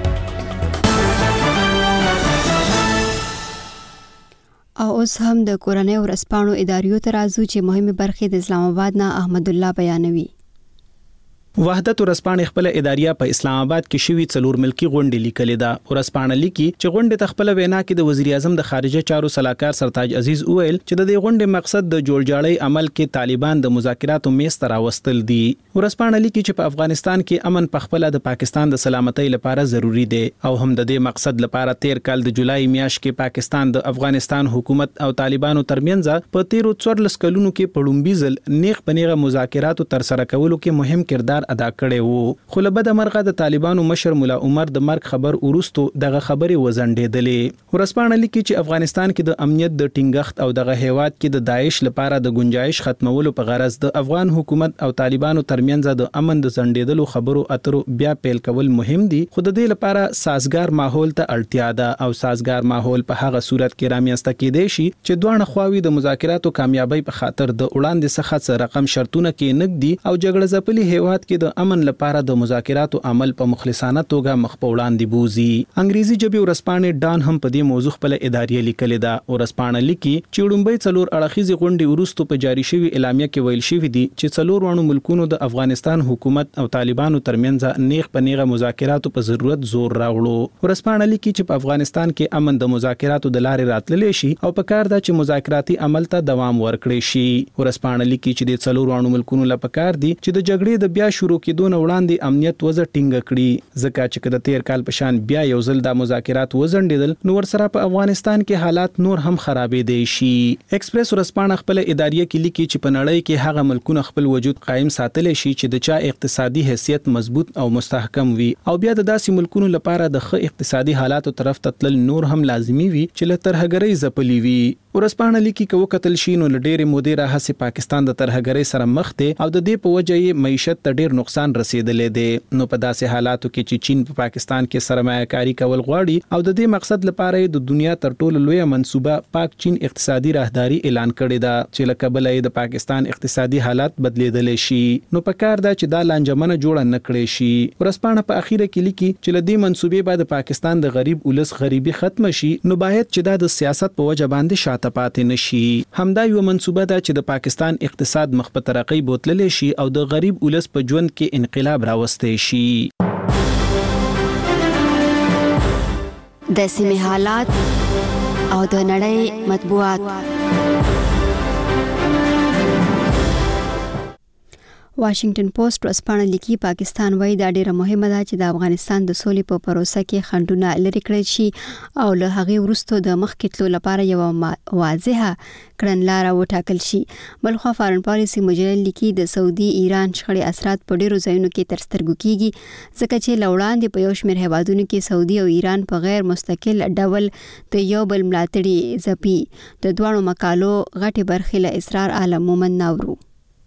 او اوس هم د کورنۍ ورځپاڼو اداریو ته راځو چې مهمه برخه د اسلام آباد نه احمد الله بیانوي. وحدت ورځپاڼې خپل اداریه په اسلام آباد کې شوی 4 ملکی غونډې لیکلې ده. ورځپاڼه لیکي چې غونډې ته خپل وینا کې د وزیر اعظم د خارجه چارو سلاکار سرتاج عزیز وویل چې د دې غونډې مقصد د جوړجاړی عمل کې طالبان د مذاکراتو میز ته راوستل دي. ورځپاڼه لیکي چې په افغانستان کې امن په خپل د پاکستان د سلامتۍ لپاره ضروری دی او هم د دې مقصد لپاره 13 کال د جولای میاشت کې پاکستان د افغانستان حکومت او طالبانو ترمنځ په 13 کلونو کې پړومبي ځل نیغ پنیغه مذاکراتو تر سره کولو کې مهم کردار ادا کړی وو. خو له بده مرغه د طالبانو مشر مولا عمر د مرګ خبر ورستو دغه خبرې وزنډېدلې. ورځپاڼه لیکي چې افغانستان کې د امنیت د ټینګښت او دغه هیواد کې د داعش لپاره د گنجائش ختمولو په غرض د افغان حکومت او طالبانو ترمنځ د امن د زنډېدلو خبرو اترو بیا پیل کول مهم دي. خو د دې لپاره سازگار ماحول ته اړتیا ده او سازگار ماحول په هغه صورت کې رامنځته کېدای شي چې دوه خواوې د مذاکراتو کامیابی په خاطر د وړاندې څخه رقم شرطونه کې نګدي او جګړه ځپلي هیواد کې د امن لپاره د مذاکراتو عمل په مخلصانه توګه مخ په وړاندې بوزي. انګریزي ژبه ورځپاڼې ډان هم په دې موضوع خپل اداریه لیکلې ده. ورځپاڼه لیکي چې وړومبۍ 4 اړخیزې غونډې وروسته په جاری شوی اعلامیه کې ویل شوی دی چې 4 وړو ملکونو د افغانستان حکومت او طالبانو ترمنځ نیغ په نیغه مذاکراتو په ضرورت زور راوړو. ورځپاڼه لیکي چې په افغانستان کې امن د مذاکراتو د لارې راتللی شي او په کار ده چې مذاکراتي عمل ته دوام ورکړي شي. ورځپاڼه لیکي چې د 4 وړو ملکونو لپاره کار دي چې د جګړې د بیا شروع کېدو نه وړاندې امنیت وضع ټینګه کړي ځکه چې د تیر کال په شان بیا یو ځل د مذاکرات وزندیدل نو ورسره په افغانستان کې حالات نور هم خرابې دي شي. ایکسپریس ورسپانه خپل اداریه کې لیکي چې په نړۍ کې هغه ملکونه خپل وجود قائم ساتلی شي چې د چا اقتصادي حیثیت مضبوط او مستحکم وي او بیا د داسې ملکونو لپاره د ښه اقتصادي حالاتو طرف ته تلل نور هم لازمي وي چې له ترهګرۍ ځپلي وي. ورسپانه لیکي که وکتل شي نو ډېرې مودې راهیسې پاکستان د ترهګرۍ سره مخ دی او د دې په وجه یې معیشت ته ډېر نقصان رسیدلی دی. نو په داسې حالاتو کې چې چین په پاکستان کې سرمایه‌کاري کول غواړي او د دې مقصد لپاره د دنیا تر ټولو لویه منصوبه پاک چین اقتصادي راهداري اعلان کړې ده چې له کبله یې د پاکستان اقتصادي حالات بدلیدلی شي. نو په کار ده چې دا لانجمنه جوړه نه کړې شي. ورسپانه په اخیره کې لیکي چې له دې منصوبې بعد پاکستان د غریب ولس غریبي ختم شي نو باید چې دا د سیاست په وجه باندې شاته پاتې نشي. همدا یو منصوبه ده چې د پاکستان اقتصاد مخ په ترقۍ بوتللی شي او د غریب ولس په ژوند کې انقلاب راوستی شي. د سیمې حالات او د نړۍ مطبوعات. واشنگټن پوسټ ورسپانه لیکي پاکستان وایي دا ډیره مهمه ده چې د افغانستان د سولې په پروسه کې خنډونه لرې کړل شي او له هغې وروسته د مخکې تلو لپاره یو واضحه کړنلاره وټاکل شي. بلخوا فارن پالیسي مجله لیکي د سعودي ایران شخړې اثرات په ډیرو ځایونو کې تر سترګو کیږي ځکه چې له وړاندې په یو شمېر هیوادونو کې سعودي او ایران په غیر مستقل ډول د یو بل ملاتړي ځپي. د دواړو مقالو غټې برخې له اسرار عالم مومن ناورو.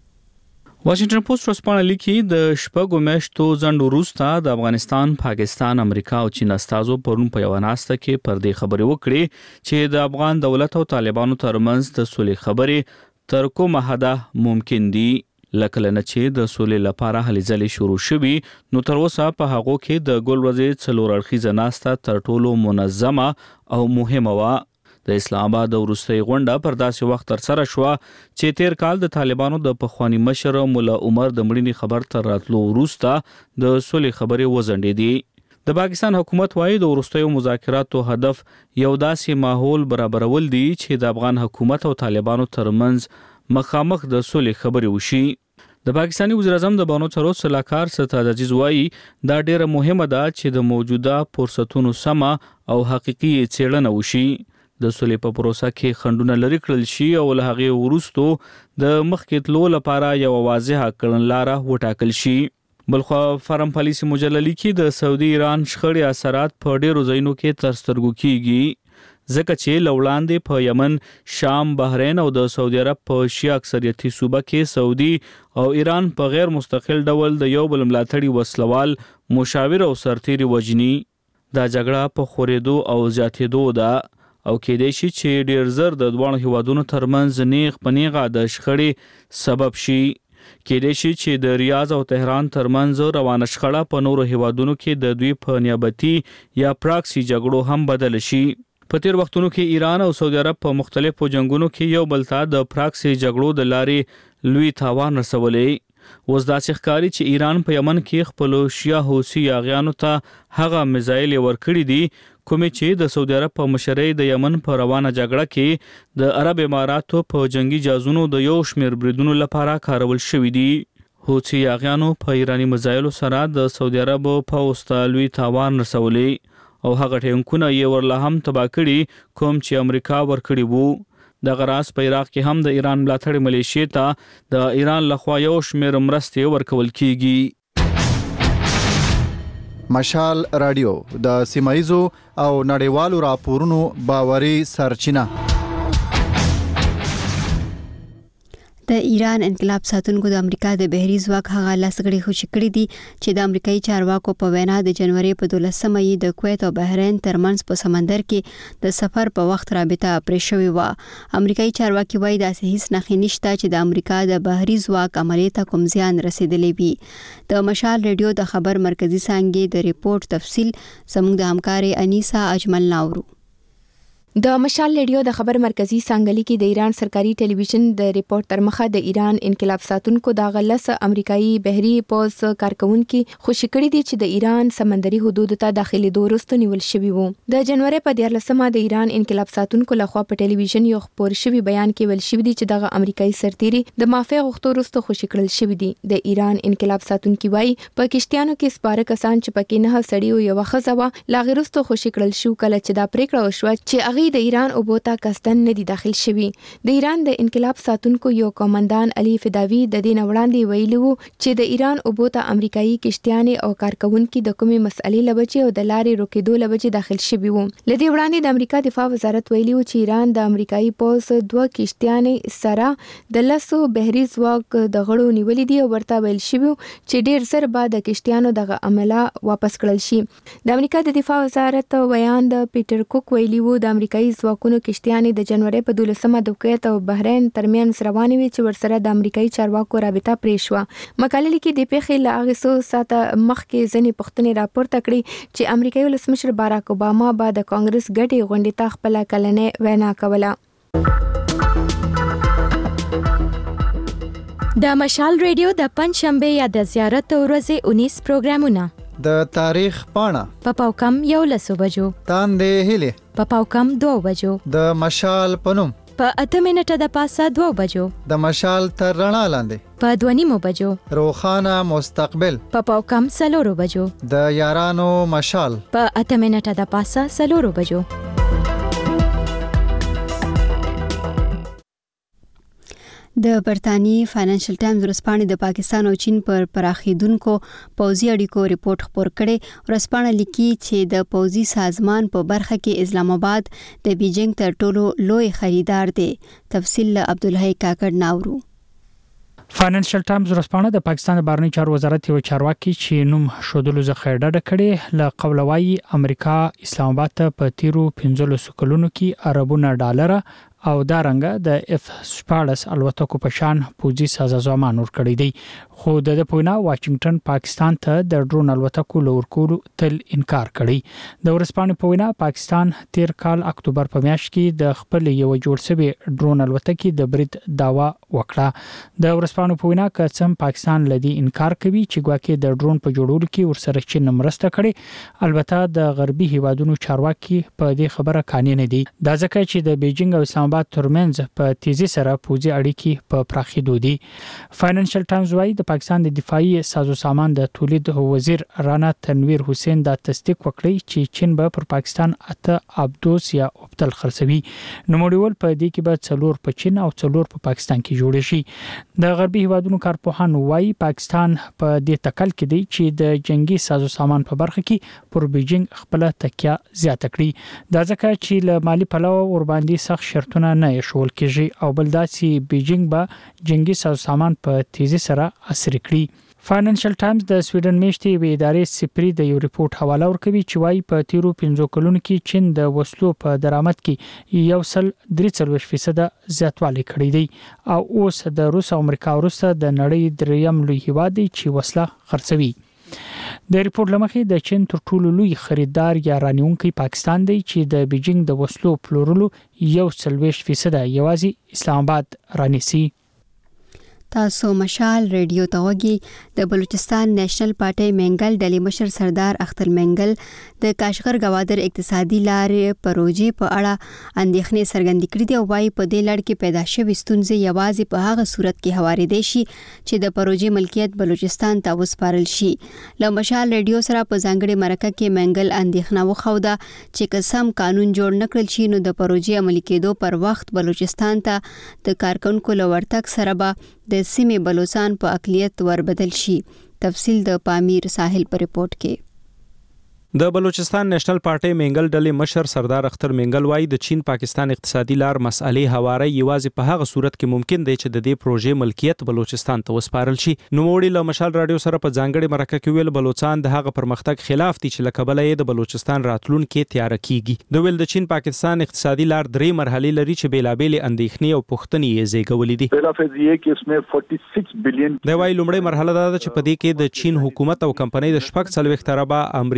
واشنگټن پوسټ ورسپانه لیکي د شپږو میاشتو ځنډ وروسته د افغانستان، پاکستان، امریکا او چین استازو پرون په یو ناسته کې پر دې خبرې وکړې چې د افغان دولت او طالبانو ترمنځ د سولې خبرې تر کومه حده ممکن دي. لکه نه چې د سولې لپاره هلې ځلې شروع شوي نو تر اوسه په هغو کې د ګل ورځې څلور اړخیزه ناسته تر ټولو منظمه او مهمه وه. د اسلام آباد وروستۍ غونډه پر داسې وخت ترسره شوه چې تیر کال د طالبانو د پخواني مشر مولا عمر د مړینې خبر تر راتلو وروسته د سولې خبرې وځنډېدې. د پاکستان حکومت وایي د وروستیو مذاکراتو هدف یو داسې ماحول برابرول دي چې د افغان حکومت او طالبانو ترمنځ مخامخ د سولې خبرې وشي. د پاکستاني وزیر اعظم د بانو ثروت سلاکار ستاد عزیز وایي دا ډیره مهمه ده چې د موجوده فرصتونو سمه او حقیقي څېړنه وشي. د سولې په پروسه کې خنډونه لرې کړل شي او له هغې وروسته د مخکې تلو لپاره یو واضحه کړنلاره وټاکل شي. بلخوا فارن پالیسي مجله لیکي د سعودي ایران شخړې اثرات په ډیرو ځایونو کې تر سترګو کیږي ځکه چې له وړاندې په یمن، شام، بحرین او د سعودي عرب په شیعه اکثریتي صوبه کې سعودي او ایران په غیر مستقل ډول د یو بل ملاتړي وسلوال، مشاور او سرتیري وجني. دا جګړه په خورېدو او زیاتېدو ده او کېدای شي چې ډیر زر د دوه هیوادونو ترمنځ نیغ په نیغه د شخړې سبب شي. کېدای شي چې د ریاض او تهران ترمنځ روانه شخړه په نورو هیوادونو کې د دوی په نیابتي یا پراکسي جګړو هم بدل شي. په تیر وختونو کې ایران او سعودي عرب په مختلفو جنگونو کې یو بل ته د پراکسي جګړو د لارې لوی تاوان رسولی. اوس داسې ښکاري چې ایران په یمن کې خپلو شیعه حوثي یاغیانو ته هغه میزایل ورکړي دي کومې چې د سعودي عرب په مشرۍ د یمن په روانه جګړه کې د عرب اماراتو په جنگي جهازونو د یو شمېر بریدونو لپاره کارول شوي دي. حوثي یاغیانو په ایراني میزایلو سره د سعودي عرب پوځ ته لوی تاوان رسولی او هغه ټینکونه یې ورله هم تباه کړي کوم چې امریکا ورکړي وو. دغه راز په عراق کې هم د ایران ملاتړ ملیشې ته د ایران لخوا یو شمېر مرستې ورکول کیږي. مشال رادیو د سیمایزو او نړیوالو راپورونو باوري سرچینه. د ایران انقلاب ساتونکو د امریکا د بحري ځواک هغه لاسګړي خوشي کړي دي چې د امریکایي چارواکو په وینا د جنوري په 12مه یې د کویت او بحرین ترمنځ په سمندر کې د سفر په وخت رابطه پرې شوې وه. امریکایي چارواکي وایي داسې هیڅ نښې نشته چې د امریکا د بحري ځواک عملیې ته کوم زیان رسېدلی وي. د مشال ریډیو د خبر مرکزي څانګې د ریپورت تفصیل زموږ د همکارې انیسا اجمل ناورو. د مشال ریډیو د خبر مرکزی سانګلی کې د ایران سرکاري ټلویزیون د ریپورت تر مخه د ایران انقلاب ساتونکو د غلس امریکایي بحري پوز کارکونکو خوشی کړی دي چې د ایران سمندري حدود ته داخلي دورسته نیول شوی وو. د جنوري په 14مه د ایران انقلاب ساتونکو لخوا په ټلویزیون یو خبر شوی بیان کې ویل شوی دی چې دغه امریکایي سرتیري د معافی غوښتنو خوشی کړل شوی دي. د ایران انقلاب ساتونکو وايي په کشتیانو کې سپاره کسان چې پکې نه سړی او یو خزه لا غیرستو خوشی کړل شو کله چې دا پریکړه وشوه چې د ایران اوبوتا کستن نه دي داخل شوی. د ایران د انقلاب ساتونکو یو کمانډان علي فداوی د دین وړاندې ویلو چې د ایران اوبوتا امریکایي کشتیانې او کارکونکو د کومې مسئلې لبچي او د لارې روکېدو لبچي داخل شوی وو. لدی وړاندې د امریکا دفاع وزارت ویلو چې ایران د امریکایي پوز 2 کشتیانې سره د لاسو بحري ځواک د غړو نیولې دي او ورته ویل شوی چې ډیر زر بعد د کشتیانو دغه عمله واپس کړل شي. د امریکا د دفاع وزارت بیان د پیټر کوک ویلو د امریکایي ځواکونو کشتیانې د جنوري په 12مه د کویت او بحرین ترمنځ روانې وي چې ورسره د امریکایي چارواکو رابطه پرې شوه. مقالې کې د پیښې له هغې څو ساعته مخکې ځینې پوښتنې راپورته کړې چې امریکایي ولسمشر باراک اوباما به د کانګرس ګډې غونډې ته خپله کلنۍ وینا کوله. د مشال ریډیو د پنځشنبه یا د زیارت ورځې 19 پروګرامونه د تاریخ پاڼه په پاوکم 11 بجو، تاندې هیلې په پاوکم 2 بجو، د مشال پنوم په 8 منټه د پاسه 2 بجو، د مشال تر رڼا لاندې په 2:30 بجو، روخانه مستقبل په پاوکم 4 بجو، د یارانو مشال په 8 منټه د پاسه 4 بجو. د برتانی فاینانشل ټایمز ورځپاڼې د پاکستان او چین پر پراخیدونکو پوځي اړیکو ریپورت خپور کړي. ورځپاڼه لیکي چې د پوځي سازمان په برخه کې اسلام آباد د بیجینګ تر ټولو لوی خریدار دی. تفصیل له عبدالحی کاکړ ناورو. فاینانشل ټایمز ورځپاڼه د پاکستان د بهرنی چارو وزارت یو چارواکي چې نوم شودلو څخه ډډه کړې له قولوي امریکا اسلام آباد ته په تیرو 15 کلونو کې اربونه ډالر او دا رنګه د F-14 الوتکو په شان پوځي سازمان ورکړی دی. خو د پوینا واشنگټن پاکستان ته د ډرون الوتکو لور کولو تل انکار کړی. د ورځپاڼې په وینا پاکستان تیر کال اکتوبر په میاشت کې د خپل یو جوړ شوی ډرون الوتکې د برید داوا وکړه. د ورځپاڼې په وینا کڅم پاکستان لدی انکار کوي چې ګواکې د ډرون په جوړولو کې ورسره چین مرسته کړي. البته د غربي هیوادونو چارواکي په دې خبره قانع نه دي. دا ځکه چې د بیجینګ او اسلام آباد ترمنځ په تیزی سره پوځي اړیکې په پراخېدو دي. فاینانشل ټایمز وايي د پاکستان د دفاعي سازو سامان د تولید وزیر رانا تنویر حسین دا تصدیق وکړي چې چین به پر پاکستان 8 ابدوس یا اوبتل خرڅوي. نو موريول په دې کې به 4 په چین او 4 په پاکستان کې جوړ شي. د غربي هیوادونو کارپوهان وايي پاکستان په دې تکل کې دی چې د جنگي سازو سامان په برخه کې پر بیجینګ خپل تکیه زیاته کړي. دا ځکه چې له مالی پلوه ور باندې سخت شرطونه نه شول کېږي او بل داسې بیجینګ به جنگي سازو سامان په تیزی سره عصري کړي. فاینانشل ټایمز د سویډن میشتې وی ادارې سپری د یو ریپورت حواله ورکوي چې وايي په تیرو 15 کلونو کې چین د وسلو په درآمد کې 1.43% زیاتوالی کړی دی او اوس د روس او امریکا وروسته د نړۍ دریم لوی هیواد دی چې وسله خرڅوي. د ریپورت لمخې د چین تر ټولو لوی خریدار یا رانیونکي پاکستان دی چې د بیجینګ د وسلو پلورلو 1.40% یوازې اسلام آباد رانیسي. تاسو مشال ریډیو ته وګورئ. د بلوچستان نېشنل پارټي منګل ډلې مشر سردار اختر منګل د کاشغر گوادر اقتصادي لارې پروژې په اړه اندېښنې څرګندې کړې دي او وايي په دې لړ کې پیدا شوې ستونزې یوازې په هغه صورت کې هوارېدای شي چې د پروژې ملکیت بلوچستان ته وسپارل شي. له مشال ریډیو سره په ځانګړي مرکه کې منګل اندېښنه وښوده چې قسم قانون جوړ نکړل شي نو د پروژې عملي کېدو پر وخت بلوچستان ته د کارکونکو لورتک سره به د سیمې بلوچستان په اقلیت وربدل شي. تفصیل د پامیر ساحل پر ریپورت کې. د بلوچستان نېشنل پارټي منګل ډلې مشر سردار اختر منګل وايي د چین پاکستان اقتصادي لار مسئلې هواري یوازې په هغه صورت کې ممکن دی چې د دې پروژې ملکیت بلوچستان ته وسپارل شي. نو موړي له مشال رادیو سره په ځانګړي مرکه کې ویل بلوچستان د هغه پرمختګ خلاف دي چې لکه بلې د بلوچستان راتلونکو تیار کیږي. د ویل د چین پاکستان اقتصادي لار درې مرحلې لري چې بیلابېل اندېښنې او پوښتنې یې زیږولې دي. پہلا فیز یہ کہ اس میں 46 بلین د وايي لومړی مرحله دا چې په دې کې د چین حکومت او کمپنۍ د 40 اربه امریکایي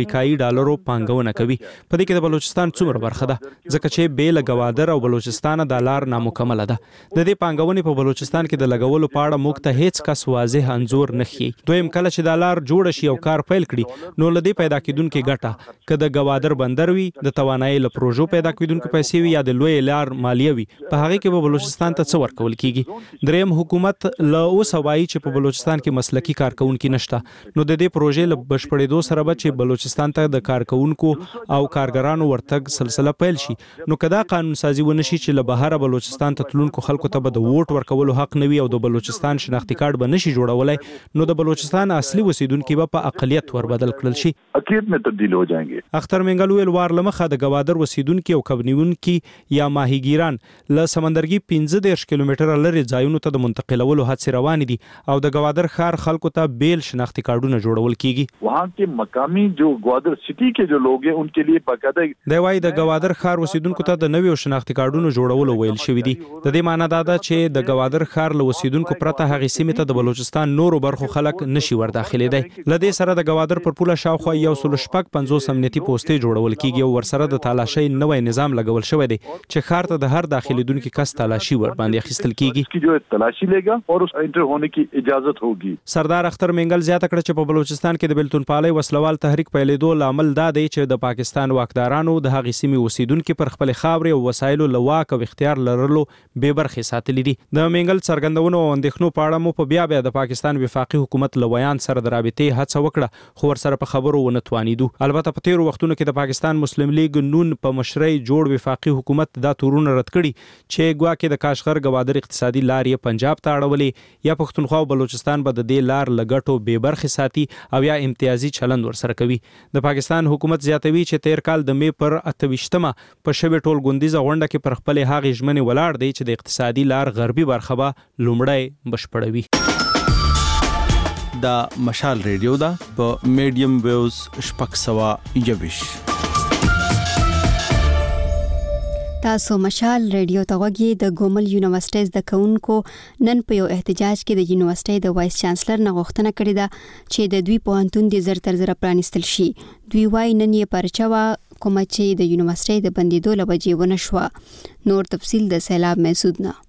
ډالرو پانګونه کوي. په دې کې د بلوچستان څومره برخه ده ځکه چې بیل گوادر او بلوچستان د لار نامکمله ده. د دې پانګونې په بلوچستان کې د لګولو په اړه موږ ته هیڅ کس واضح انځور نه ښیي. دویم کله چې د لار جوړ شي او کار پیل کړي نو لدی پیدا کیدونکو ګټه که د گوادر بندر وي د توانایي له پروژو پیدا کیدونکو پیسې وي یا د لوی لار مالیه وي په هغه کې به بلوچستان ته څه ورکول کیږي. دریم حکومت له اوس وایي چې په بلوچستان کې مسلکی کارکونکو نشته نو د دې پروژې له بشپړېدو سره به چې بلوچستان ته د کارکونکو او کارګرانو ورتګ سلسله پیل شي نو کدا قانون سازي ونشي چې له بهره بلوچستان ته تلونکو خلکو ته به د ووټ ورکولو حق نه وي او د بلوچستان شناختی کارت به نشي جوړولای نو د بلوچستان اصلي اوسیدونکو به په اقلیت وربدل کړل شي. اقلیت में تبدیل हो जाएंगे. اختر منګل ویل وار لمخه د گوادر اوسیدونکو او کبنیونکو یا ماهیګیران له سمندرګي 15 کیلومتره لري ځایونو ته د منتقلولو هڅې روان دي او د گوادر ښار خلکو ته بیل شناختی کارتونه جوړول کیږي. वहां के मकामी जो ग्वादर सिटी के जो लोग हैं उनके लिए बाकायदा د وای د گوادر ښار اوسیدونکو ته د نویو شناختی کارتونو جوړولو ویل شوی دی. د دې معنی دا ده چې د گوادر ښار له اوسیدونکو پرته هغه سیمه ته د بلوچستان نورو برخو خلک نشي ور داخلي دی. لدې سره د گوادر پر پوله شاوخوا 150 امنیتي پوسټې جوړول کیږي او ورسره د تالاشۍ نوې نظام لګول شوی دی چې ښار ته د هر داخليدونکو کس تلاشي ور باندې اخیستل کیږي. کی جو تلاشی لےگا اور اس انٹر ہونے کی اجازت ہوگی. سردار اختر منګل زیاته کړ چې په بلوچستان کې د بلتون پالي وسلوال تحریک پیلېدو لامل دا دی چې د پاکستان واکدارانو د هغې سیمې اوسیدونکو پر خپل خاورې او وسایلو لواک او اختیار لرلو به برخه ساتلې دي. د منګل څرګندونو او اندېښنو په اړه مو په بیا د پاکستان وفاقي حکومت لویان سره د رابطې هڅه وکړه خو ورسره په خبرو ونه توانیدو. البته په تیرو وختونو کې د پاکستان مسلم لیگ نون په مشرۍ جوړ وفاقي حکومت دا تورونه رد کړي چې ګواکې د کاشغر گوادر اقتصادي لارې پنجاب ته اړولې یا پښتونخوا او بلوچستان به د دې لار لګټو به برخه ساتي او یا امتیازي چلند ورسره کوي. د پاکستان حکومت زیاتوي چې تیر کال د می پر 28مه په شوی ټول غونډیزه غونډه کې پر خپل هغه ژمنې ولاړ دی چې د اقتصادي لار غربي برخه به لومړی بشپړوي. دا مشال ریډیو دا په میډیم ویوز شپږ سوه یویش. تاسو مشال ریډیو ته غوږی د ګومل یونیورسيټي د کونکو نن په یو احتجاج کې د یونیورسيټي د وایس چانسلر نه غوښتنه کړې ده چې د دوی پوهنتون د زر تر زر پرانستل شي. دوی وايي نن یې پرچاوه کوم چې د یونیورسيټي د بندیدو لوجې ونه شو. نور تفصیل د سیلاب محسود نه.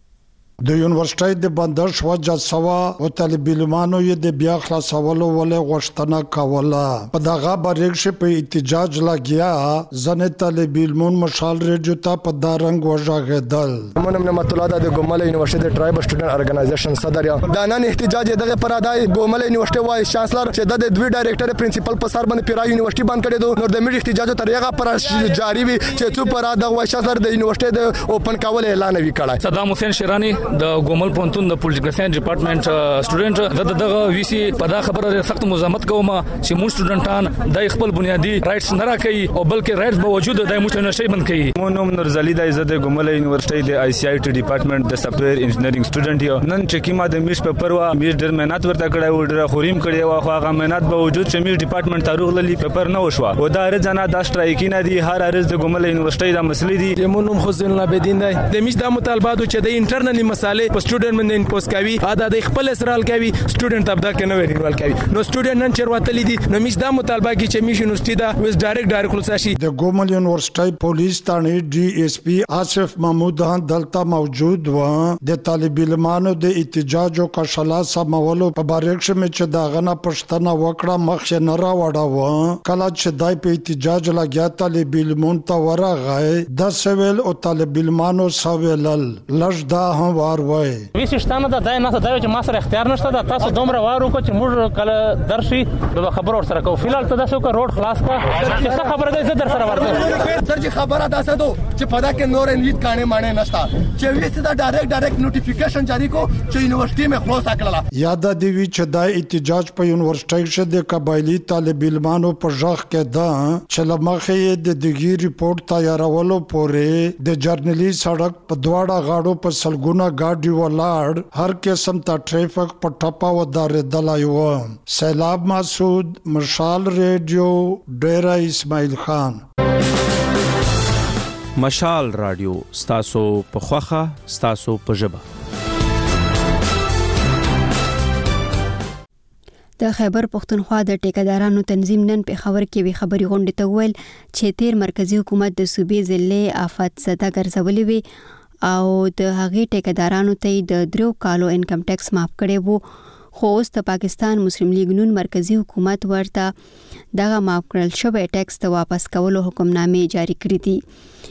د یونیورسيټي د بندش وجه سوا او طالب علمانو یې د بیا خلاصولو ولې غوښتنه کوله. په دغه بریښ په احتجاج لګیا ځنې طالب علمون مشال ریډیو ته په دارنګ وژغېدل. منم نعمت الله د ګومل یونیورسيټي د ټرایب سټوډنټ ارګنایزیشن صدر یا د نن احتجاج دغه پر ادای ګومل یونیورسيټي وایس چانسلر چې د دوی ډایریکټر پرنسپل په سر باندې پیرا یونیورسيټي بند کړی دو. نور د میډ احتجاج تر هغه پر جاری وي چې څو پر د وایس چانسلر د یونیورسيټي د اوپن کول اعلان وکړای. صدام حسین شیرانی د ګومل پونتون د پولیټیکل ساينس ډپارټمنټ سټوډنټ دغه ویسي په دا خبره سخت مزاحمت کوم چې موږ سټوډنټان د خپل بنیادی رائټس نه راکړي او بلکې رائټس به وجود د موږ یونیورسيټي بند کړي. مو نوم نورزلی د عزت ګومل یونیورسيټي د آی سی آی ټي ډپارټمنټ د سافټویر انجینرینګ سټوډنټ یو. نن چې کیما د میش په پروا میش ډېر مهنت ورته کړی و ډېر خوریم کړی و خو هغه مهنت به وجود چې میش ډپارټمنټ تاریخ للی پیپر نه وشو او دا رځنه د سټرایکی نه دی هر ارز د ګومل یونیورسيټي د مسلې دی. مو نوم حسین العابدین دی. د میش د مطالبات چې د انټرنل مسالې په سټوډنټ باندې انپوز کوي ادا د خپل اسرال کوي سټوډنټ ابدا کې نو ورینوال کوي. نو سټوډنټ نن چرواتلی دي نو میش دا مطالبه کی چې میش یونیورسيټي دا وس ډایرکټ خلاص شي. د ګومل یونیورسيټي پولیس ثاني ډي اس پی آصف محمود دلته موجود و. د طالب علمانو د احتجاج او کشلا سمولو په بارک شمه چې دا غنه پښتنه وکړه مخ نه راوړاو. کله چې دای په احتجاج لګیا طالب علمون ته ورغای د سویل او طالب علمانو سویلل لږ دا هم وار وای. ویسشتانه دا دای نه دا چې ما سره اختیار نشته دا تاسو دومره وارو کو چې موږ کله درشي د خبرو سره کو. فلحال ته تاسو کو روډ خلاص کا چې څه خبره ده در سره ورته سر چې خبره تاسو ته چې پدا کې نور انویت کانه مانه نشتا چې ویسه دا ډایرکټ نوټیفیکیشن جاری کو چې یونیورسيټي مې خلاص کړل. یاد دی وی چې دا احتجاج په یونیورسيټي کې د قبایلی طالب علمانو په ځخ کې دا چې لمخې د دغه ریپورت تیارولو پورې د جرنالي سړک په دواړه غاړو په سلګونه گاډي ولاړ هر قسم ته ټریفک په ټپا و دارېدلی و. سیلاب مسعود مشال ریډیو ډیرا اسماعیل خان. مشال رادیو ستاسو په خوخه ستاسو په ژبه. د خیبر پښتونخوا د ټیکدارانو تنظیم نن په خبر کې وی خبري غونډه ته ویل چې تیر مرکزی حکومت د صوبې ضلع آفات زده ګرځولې وي او د هغې ټیکدارانو ته د 3 کالو انکم ټیکس معاف کړي وو، خو اوس د پاکستان مسلم لیگ نون مرکزی حکومت ورته دغه معاف کړل شوی ټیکس ته واپس کولو حکمنامې جاری کړې دي.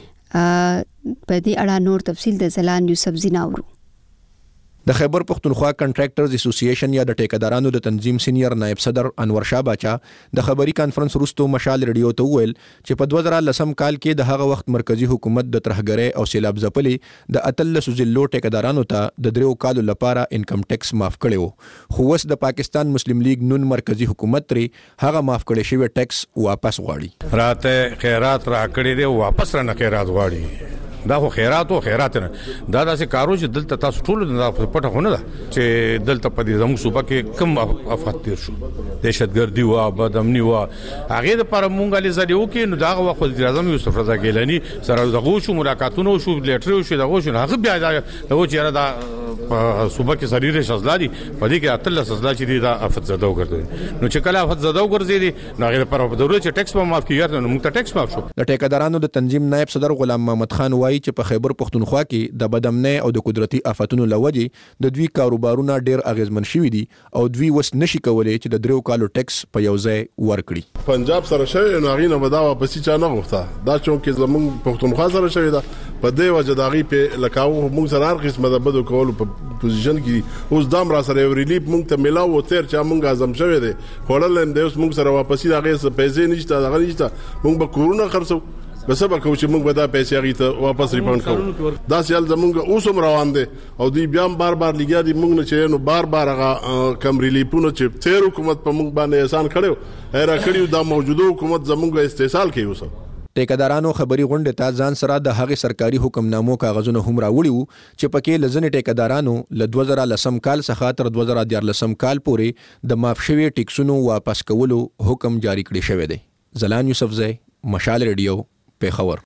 په دې اړه نور تفصیل د زلان یوسف زیناورو. د خیبر پختونخوا کنټراکټرز اسوسییشن یا د ټیکدارانو د تنظیم سینیئر نائب صدر انور شاه باچا د خبري کانفرنس وروسته مشال ریډیو ته ویل چې په 2010 کال کې د هغه وخت مرکزی حکومت د ترهګرۍ او سیلاب ځپلې د اتلس ضلعو ټیکدارانو ته د 3 کالو لپاره انکم ټیکس معاف کړي وو، خو اوس د پاکستان مسلم لیگ نون مرکزی حکومت ترې هغه معاف کړي شوی ټیکس واپس غواړي. راته خیرات را کړی دی واپس را نه خیرات غواړي. دا خو خیرات نه دا داسې کارو چې دلته تاسو ټول د پټه خونه ده چې دلته په دې زموږ صوبه کې کم افات تیر شو، دهشتګردي وا بدامني وا هغه د پر مونږه لزړیو کې نو دا وخت وزیر اعظم یوسف رضا ګیلانی سره دغه شو ملاقاتونه شو لیټر شو دغه شو هغه بیا دغه چې دا صوبه کې سریره شزلاري په دې کې اتل سزلا چې دا افات زده وګرځي نو چې کله افات زده وګرځي نو هغه پر ضرورت چې ټیکس په معاف کیږي نو موږ ته ټیکس معاف شو. د ټیکدارانو د تنظیم نائب صدر غلام محمد خان وایي چې په خیبر پختونخوا کې د بدامنۍ او د قدرتي آفاتونو لوجې د دوی کاروبارونه ډیر اغیزمن شوي دي او دوی وس نشي کولای چې د 3 کالو ټیکس په یو ځای ورکړي. پنجاب سره شوی نو غینه بدا واپس چا نه غوښته دا چون کې زمونږ پختونخوا سره شوی دا په دې وجه داغي په لکاو موږ سره هر قسمه د بدو کول په پوزیشن کې اوس دام را سره ریلیف موږ ته ملاو تیر چې موږ اعظم شوی دی خورل هم د اوس موږ سره واپس راغی څه پیسې نشته دا نشته موږ به کورونه خرڅو بس به کو چې موږ به دا پیسې هغه ته واپس ریفاند کوو. دا سیال زمونږ اوس هم روان دي او دوی بیا بار لګیا دي موږ نه چې نو بار هغه کم ریلیفونه چې تیر حکومت په موږ باندې احسان کړو هر کړیو دا موجوده حکومت زمونږ استحصال کوي. اوس ټیکدارانو خبري غونډه ته ځان سره د هغه سرکاري حکمنامو کاغذونه هم راوړي وو چې پکې لزنې ټیکدارانو ل 2010 کال څخه تر 2014 کال پورې د معاف شوی ټیکسونو واپس کولو حکم جاری کړی شوی دی. زلان یوسف زئی مشال ریډیو پیښور.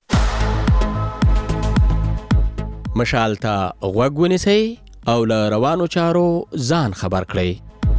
مشال ته غوږ ونیسئ او له روانو چارو ځان خبر کړئ.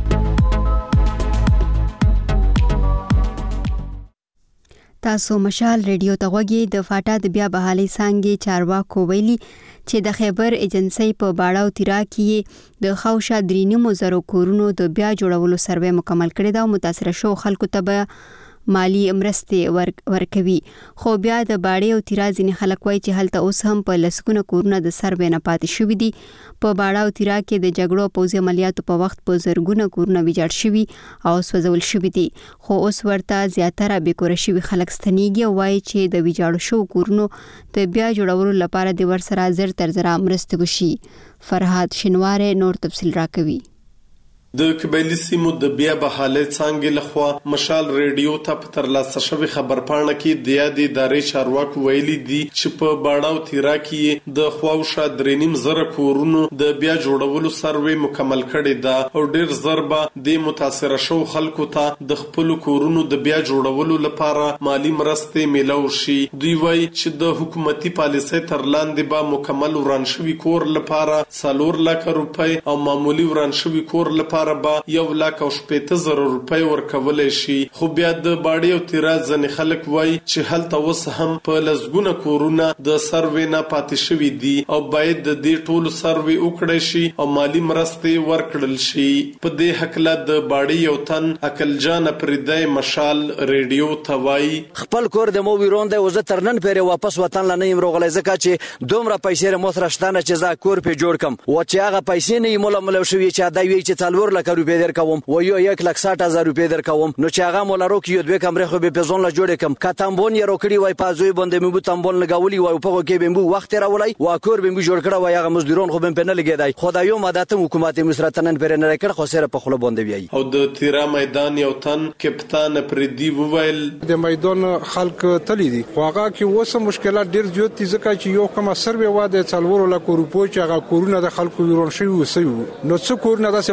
تاسو مشال ریډیو ته غوږی. د فاټا د بیا بحالي څانګې چارواکو ویلي چې د خیبر ایجنسی په باړاو تیرا کې د خوشا 3.0 کورونو د بیا جوړولو سروې مکمل کړی دا متاثر شو خلکو ته به مالی مرستې ورکوي، خو بیا د باړې او تیرا ځینې خلک وایي چې هلته اوس هم په لسګونه کورونه د سروې نه پاتې شوي دي. په باړه او تیرا کې د جګړو پوځي عملیاتو په وخت په زرګونه کورونه ویجاړ شوي او سوځول شوي دي، خو اوس ورته زیاتره بېکوره شوي خلک ستنېږي او وایي چې د ویجاړو شوو کورونو د بیا جوړولو لپاره د ورسره زر تر زره مرستې وشي. فرهاد شینواره نور تفصیل راکوي. د قبایلی سیمو د بیا بحاله څنګه لخوا مشال ریډیو ته په ترلاسه شوی خبرپاڼه کې د یادې ادارې چارواکو ویلي دي چې په باړاو تیرا کې د خواوشا 3.5 کورونو د بیا جوړولو سروې مکمل کړي ده او ډیر ضربه د متاثر شو خلکو ته د خپل کورونو د بیا جوړولو لپاره مالی مرستې میلاو شي. دوی وایي چې د حکومتي پالیسۍ تر لاندې به مکمل وران شوی کور لپاره 4 لک روپۍ او معمولی وران شوی کور لپاره با 1,70,000 روپۍ ورکولای شي. خو بیا د باړې او تیرا ځنې خلک وایي چې هلته اوس هم په لسګونه کورونه د سروې نه پاتې شوي دي او باید د دې ټولو سروې وکړای شي او مالی مرستې ورکړل شي. په دې هکله د باړې یو تن عقلجان پردای مشال ریډیو ته وایي خپل کور د مو ویرون دی او زه تر نن پورې واپس وطن لا نه یم روغلی ځکه چې دومره پیسې مو سره شته چې زه کور پې جوړ کم او چې هغه پیسې نه یې مولا شوي چې دا وایي چې 4 لک روپۍ در کوم و یو 1,60,000 روپۍ در کوم نو چې هغه مولا روک یو 2 کمرې خو به پزون لا جوړ کم کاتامبون یې روکړي وای پازوی باندې مې بو تامبون لګولي وای په کې به مو وخت راولای وا کور به مو جوړ کړه وای هغه مزدورون خو به په نه لګیدای خدایو مدته حکومت مصر تنن پر نه کړ خو سره په خله باندې وای. او د تیرا میدان یو تن کپتان پردی وویل د میدان خلک تلی دي خو هغه کې وسه مشکلات ډیر زیات دي ځکه چې یو کوم سروې واده 4 لک روپۍ چې هغه کورونه د خلکو ورون شي وسوي نو څو کورونه د سپوتي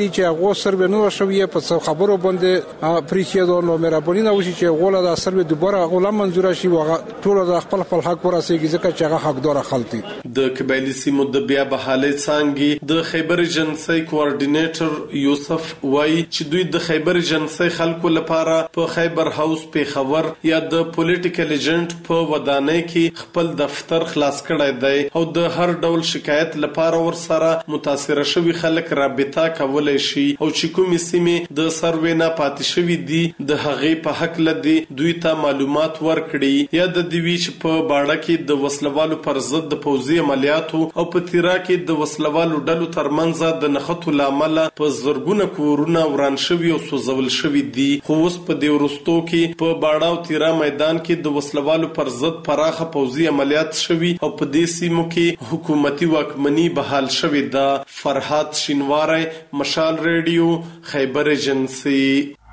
چې هغه سروې نو شوی په خبرو باندې پریشیدو نو مهرباني وشي چې غوړه د سروې دوباره غوړه منزور شي وغه ټول د خپل حق ورسېږي ځکه چې هغه حقدار خلک د قبایلی سیمو د بیا بحالي څنګه د خیبر ایجنسی کوارډینیټر یوسف وای چې دوی د خیبر ایجنسی خلکو لپاره په خیبر هاوس په خبر یا د پولیټیکل ایجنټ په ودانۍ کې خپل دفتر خلاص کړی دی او د هر ډول شکایت لپاره ورسره متاثر شوی خلک رابطه کولای شي او چې کومې سیمې د سروې نه پاتې شوی دي د هغې په حق لدی دوی ته معلومات ورکړي یا د دوی چې په باړه کې د وسلوالو پر ضد د پوځي عملیاتو او په تیرا کې د وسلوالو ډلو ترمنځ د نښتو لامل په زرګونه کورونه وران شوی او سوځول شوی دي خو اوس په دې ورستو کې په باړه او تیرا میدان کې د وسلوالو پر ضد پراخه پوځي عملیات شوی او په دې سیمو کې حکومتي واکمني بحال شوی دا. فرحات شینواری، مشال ریډیو، خیبر ایجنسی.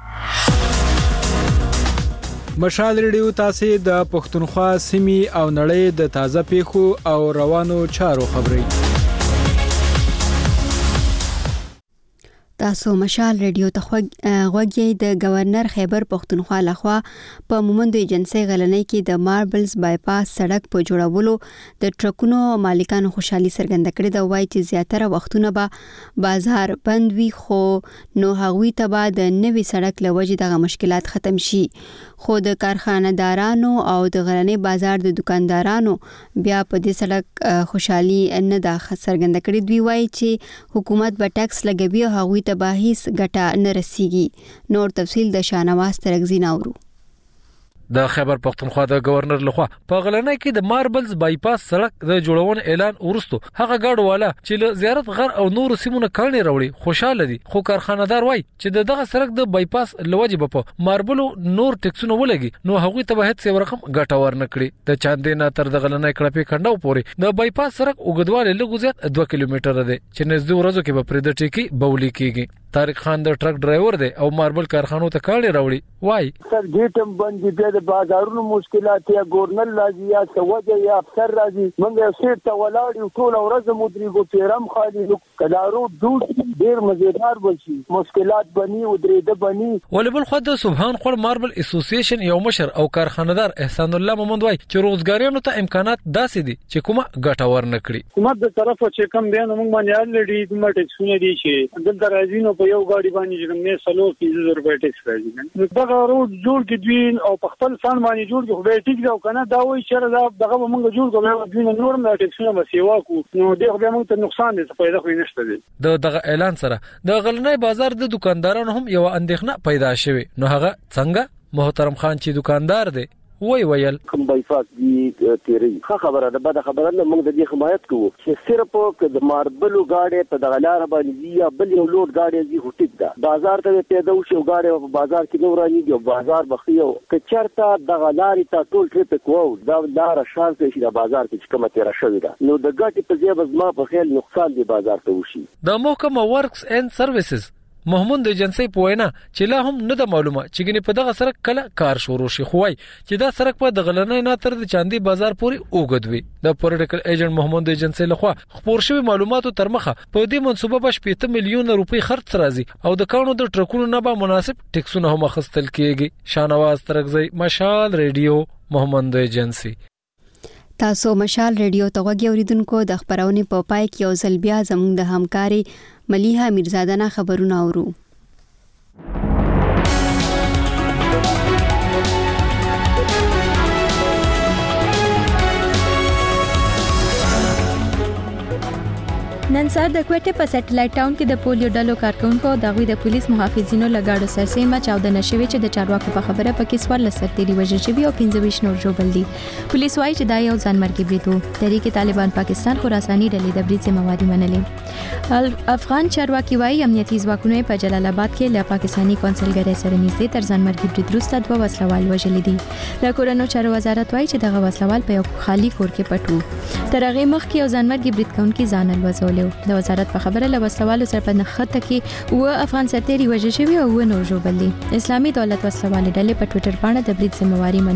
مشال ریډیو تاسو د پښتونخوا سیمې او نړۍ د تازه پیښو او روانو چارو خبري. تاسو مشال ریډیو ته غوږی د گورنر خیبر پښتونخوا لخوا په مومندو ایجنسی غلنۍ کې د ماربلز بایپاس سړک په جوړولو د ټرکونو مالکانو خوشحالي څرګنده کړې ده. وایي چې زیاتره وختونه به بازار بند وي خو نو هغوی ته به د نوي سړک له وجې دغه مشکلات ختم شي. خو د کارخانه‌دارانو او د غلنۍ بازار د دکاندارانو بیا په دې سړک خوشحالي نه ده څرګنده کړې. دوی وایي چې حکومت به ټیکس لګوي او هغوی ته به هیڅ ګټه نه رسیږي. نور تفصیل د شاهنواز ترغزي ناورو. د خیبر پختونخوا د گورنر لخوا په غلنۍ کې د ماربلز بایپاس سړک د جوړون اعلان ورستو هغه گاډو والا چې له زیارت غر او نور سیمونو کړنی راوړي خوشاله دي. خو کارخانه‌دار وای چې دغه سړک د بایپاس لوجب په ماربلو نور ټیکسونه ولګي نو هغه ته به هیڅ یو رقم ګټه ورنکړي. د چاندینا تر د غلنۍ کړپې کنداو پورې د بایپاس سړک اوږدوالی لږ زیات 2 کیلومتره دی چې نږدې ورځو کې به پرې د ټیکی بولی کیږي. طارق خان د ټرک ډرایور دی او ماربل کارخانو ته کړنی راوړي. وای سر ګیټم باندې د بازارونو مشکلات یا ګورنر راځي یا سوجه یا افسر راځي موږ سیټ ته ولاړ ټول ورځ مدري کو پیرم خالي کلارو دوه ډیر مزیدار وشي مشکلات بني او درېده بني. ولبل خو د سبحان خور ماربل اسوسییشن یو مشر او کارخانه‌دار احسان الله محمد وای چې روزګاریانو ته امکانات داسې دي چې کومه ګټه ورنکړي. حکومت د طرفه چې کم بیان موږ باندې الډي کومه ټیکسونه دي چې دلته راځي نو په یو گاډي باندې چې نه سلو 30 روپے ټیکس راځي. نو دا روډ جوړ کې دوی او په خپل فن باندې جوړ کې خو ټیکس او کنه دا وایي چې دغه موږ جوړ کوو دوی نور نه ټیکسونه مسیوا کو نو دغه به موږ ته نقصان دي پیدا خو نشته دي. دغه اعلان سره د غلنۍ بازار د دکاندارانو هم یو اندېښنه پیدا شوه. نو هغه څنګه محترم خان چې دکاندار دی ویل کوم بایپاس دی تیری خبره ده بده خبره نه موږ د دې حمایت کوو چې صرف د ماربلو گاډي په دغه لار باندې یا بل یو لوډ گاډي دی هټیک ده بازار ته پیدا وشو گاډي په بازار کې نور رانی دی بازار بخیو که چرته دغه لارې ته ټول ټریفیک وو دا لار شانس شي د بازار کې کومه تیر شوې ده نو د ګاډي په ځای بزما په خیال نقصان دی بازار ته وشي. د محکمه ورکس اینڈ سرویسز محمود ایجنسی پوینا چې لا هم نه د معلومه چې ګنې په دغه سړک کله کار شروع شي خوای چې دا سړک په د غلنۍ نه تر د چاندي بازار پورې اوګدوي. د پولیټیکل ایجنټ محمود ایجنسی لخوا خبر شوی معلوماتو تر مخه په دې منصوبه به 7 میلیون روپۍ خرڅ راځي او د کانو د ټرکونو نه به مناسب ټیکسونه هم اخیستل کیږي. شاهنواز ترغزی، مشال ریډیو، محمود ایجنسی. تاسو مشال ریډیو ته غوږی اوریدونکو د خبرونې په پای کې یو ځل بیا زموږ د همکاري ملیحه میرزاده نه خبرونه اورو. نن سهار د کوټې په سټلایټ ټاون کې د پولیو ډلو کارکونکو او دغوی د پولیس محافظینو لګاډو سرسیمه چاودنه شوې چې د چارواکو په خبره پکې سوال سرتيري وژل شوی او 25 نور ژوبل دي. پولیس وايي چې دا یو ځانمرګي برید و. تحریک طالبان پاکستان خراساني ډلې د برید ذمہواری منلې. افغان چارواکي وايي امنیتي ځواکونه په جلال آباد کې له پاکستاني کونسلګرۍ سره نږدې تر ځانمرګي برید وروسته 2 وسلوال وژل دي. د کورونو چارو وزارت وايي چې دغه وسلوال په یو خالی کور کې پټ وو. تر هغه مخکې یو ځانمرګي برید کوونکی ځان الوزول. د وزارت په خبره له وسلوالو سره په نخته کې و افغان سرتيري وژل شوی او نور ژوبل دي. اسلامي دولت وسلوال ډلې په ټوئیټر باندې د برید ذمہواری منلې.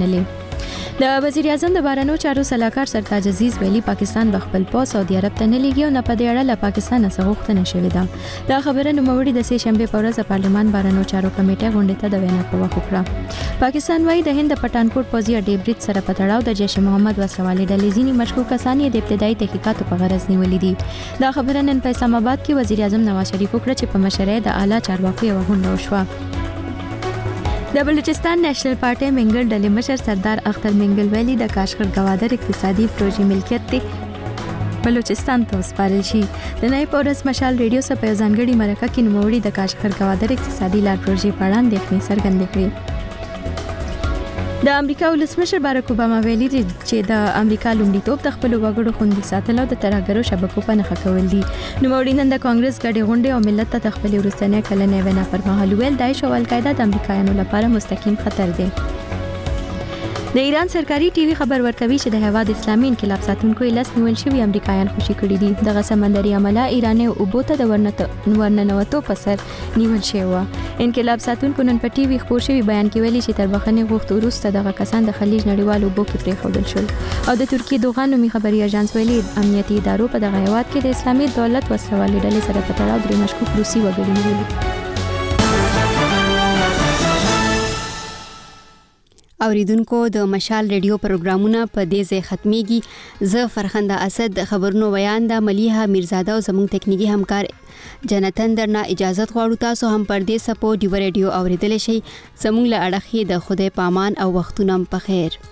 د وزیر اعظم د بهرنیو چارو سلاکار سرتاج عزیز ویلي پاکستان بخپل په سعودي عرب ته نه لګي او نه په دې اړه له پاکستان څخه غوښتنه شوې ده. دا خبره نوموړي د سه شنبه په ورځ پارلمان بهرنیو چارو کمیټه غونډې ته د وینا په وخت وکړه. پاکستان وايي د هند پټانکوټ پوځي اډې برید سره په تړاو د جیش محمد وسوالې ډلې ځینې مشکوک کسان د ابتدایي تحقیقاتو په غرض نیولې دي. دا خبره نن په اسلام آباد کې وزیر اعظم نواز شریف وکړه چې په مشرۍ د اعلی چارواکو یو غونډه وشوه. د بلوچستان نېشنل پارټي منګل ډلې مشر سردار اختر منګل ویلي د کاشغر گوادر اقتصادي پروژې ملکیت ته بلوچستان ته وسپارل شي. د نای پورس مشال ریډیو سره په ځانګړي مرکه کې نوموړي د کاشغر گوادر اقتصادي لار پروژې په اړه اندېښنې څرګندې کړې. د امریکا ولسمشر باراک اوباما ویلي چې د امریکا لومړیتوب د خپل وګړو خوندي ساتل او د ترهګرو شبکو په نښه کول دي. نوموړي نن د کانګرس غړي غونډې او ملت ته د خپل وروستنۍ کلنې وینا پر مهال ویل داعش او القاعده د امریکایانو لپاره مستقیم خطر دی. د ایران سرکاري ټي وي خبر ورکوي چې د هیواد اسلامي انقلاب ساتونکو لاس نیول شوی امریکایان خوشي کړي دي. دغه سمندري عمله ایراني اوبو ته د ورننوتو په سر نیول شوی و. انقلاب ساتونکو نن په ټي وي خبر شوی بیان کې ویلي چې تر بخښنې غوښتنې وروسته دغه کسان د خلیج نړیوال اوبو کې پریښودل شول او د ترکیې دوغان نومي خبري اژانس ویلي امنیتي ادارو په دغه هیواد کې د اسلامي دولت وسلوالې ډلې سره په تړاو درې مشکوک روسي وګړي نیولي. اوریدونکو د مشال ریډیو پروګرامونه په دې ځای ختميږي. زه فرخنده اسد خبرونو بیان د ملیحه میرزاده او زموږ تکنیکی همکار جنتن درنه اجازه غواړو. تاسو هم پر دې سپو ډیو ریډیو اوریدل شي. زموږ له اړخې د خدای پامان او وختونه په خیر.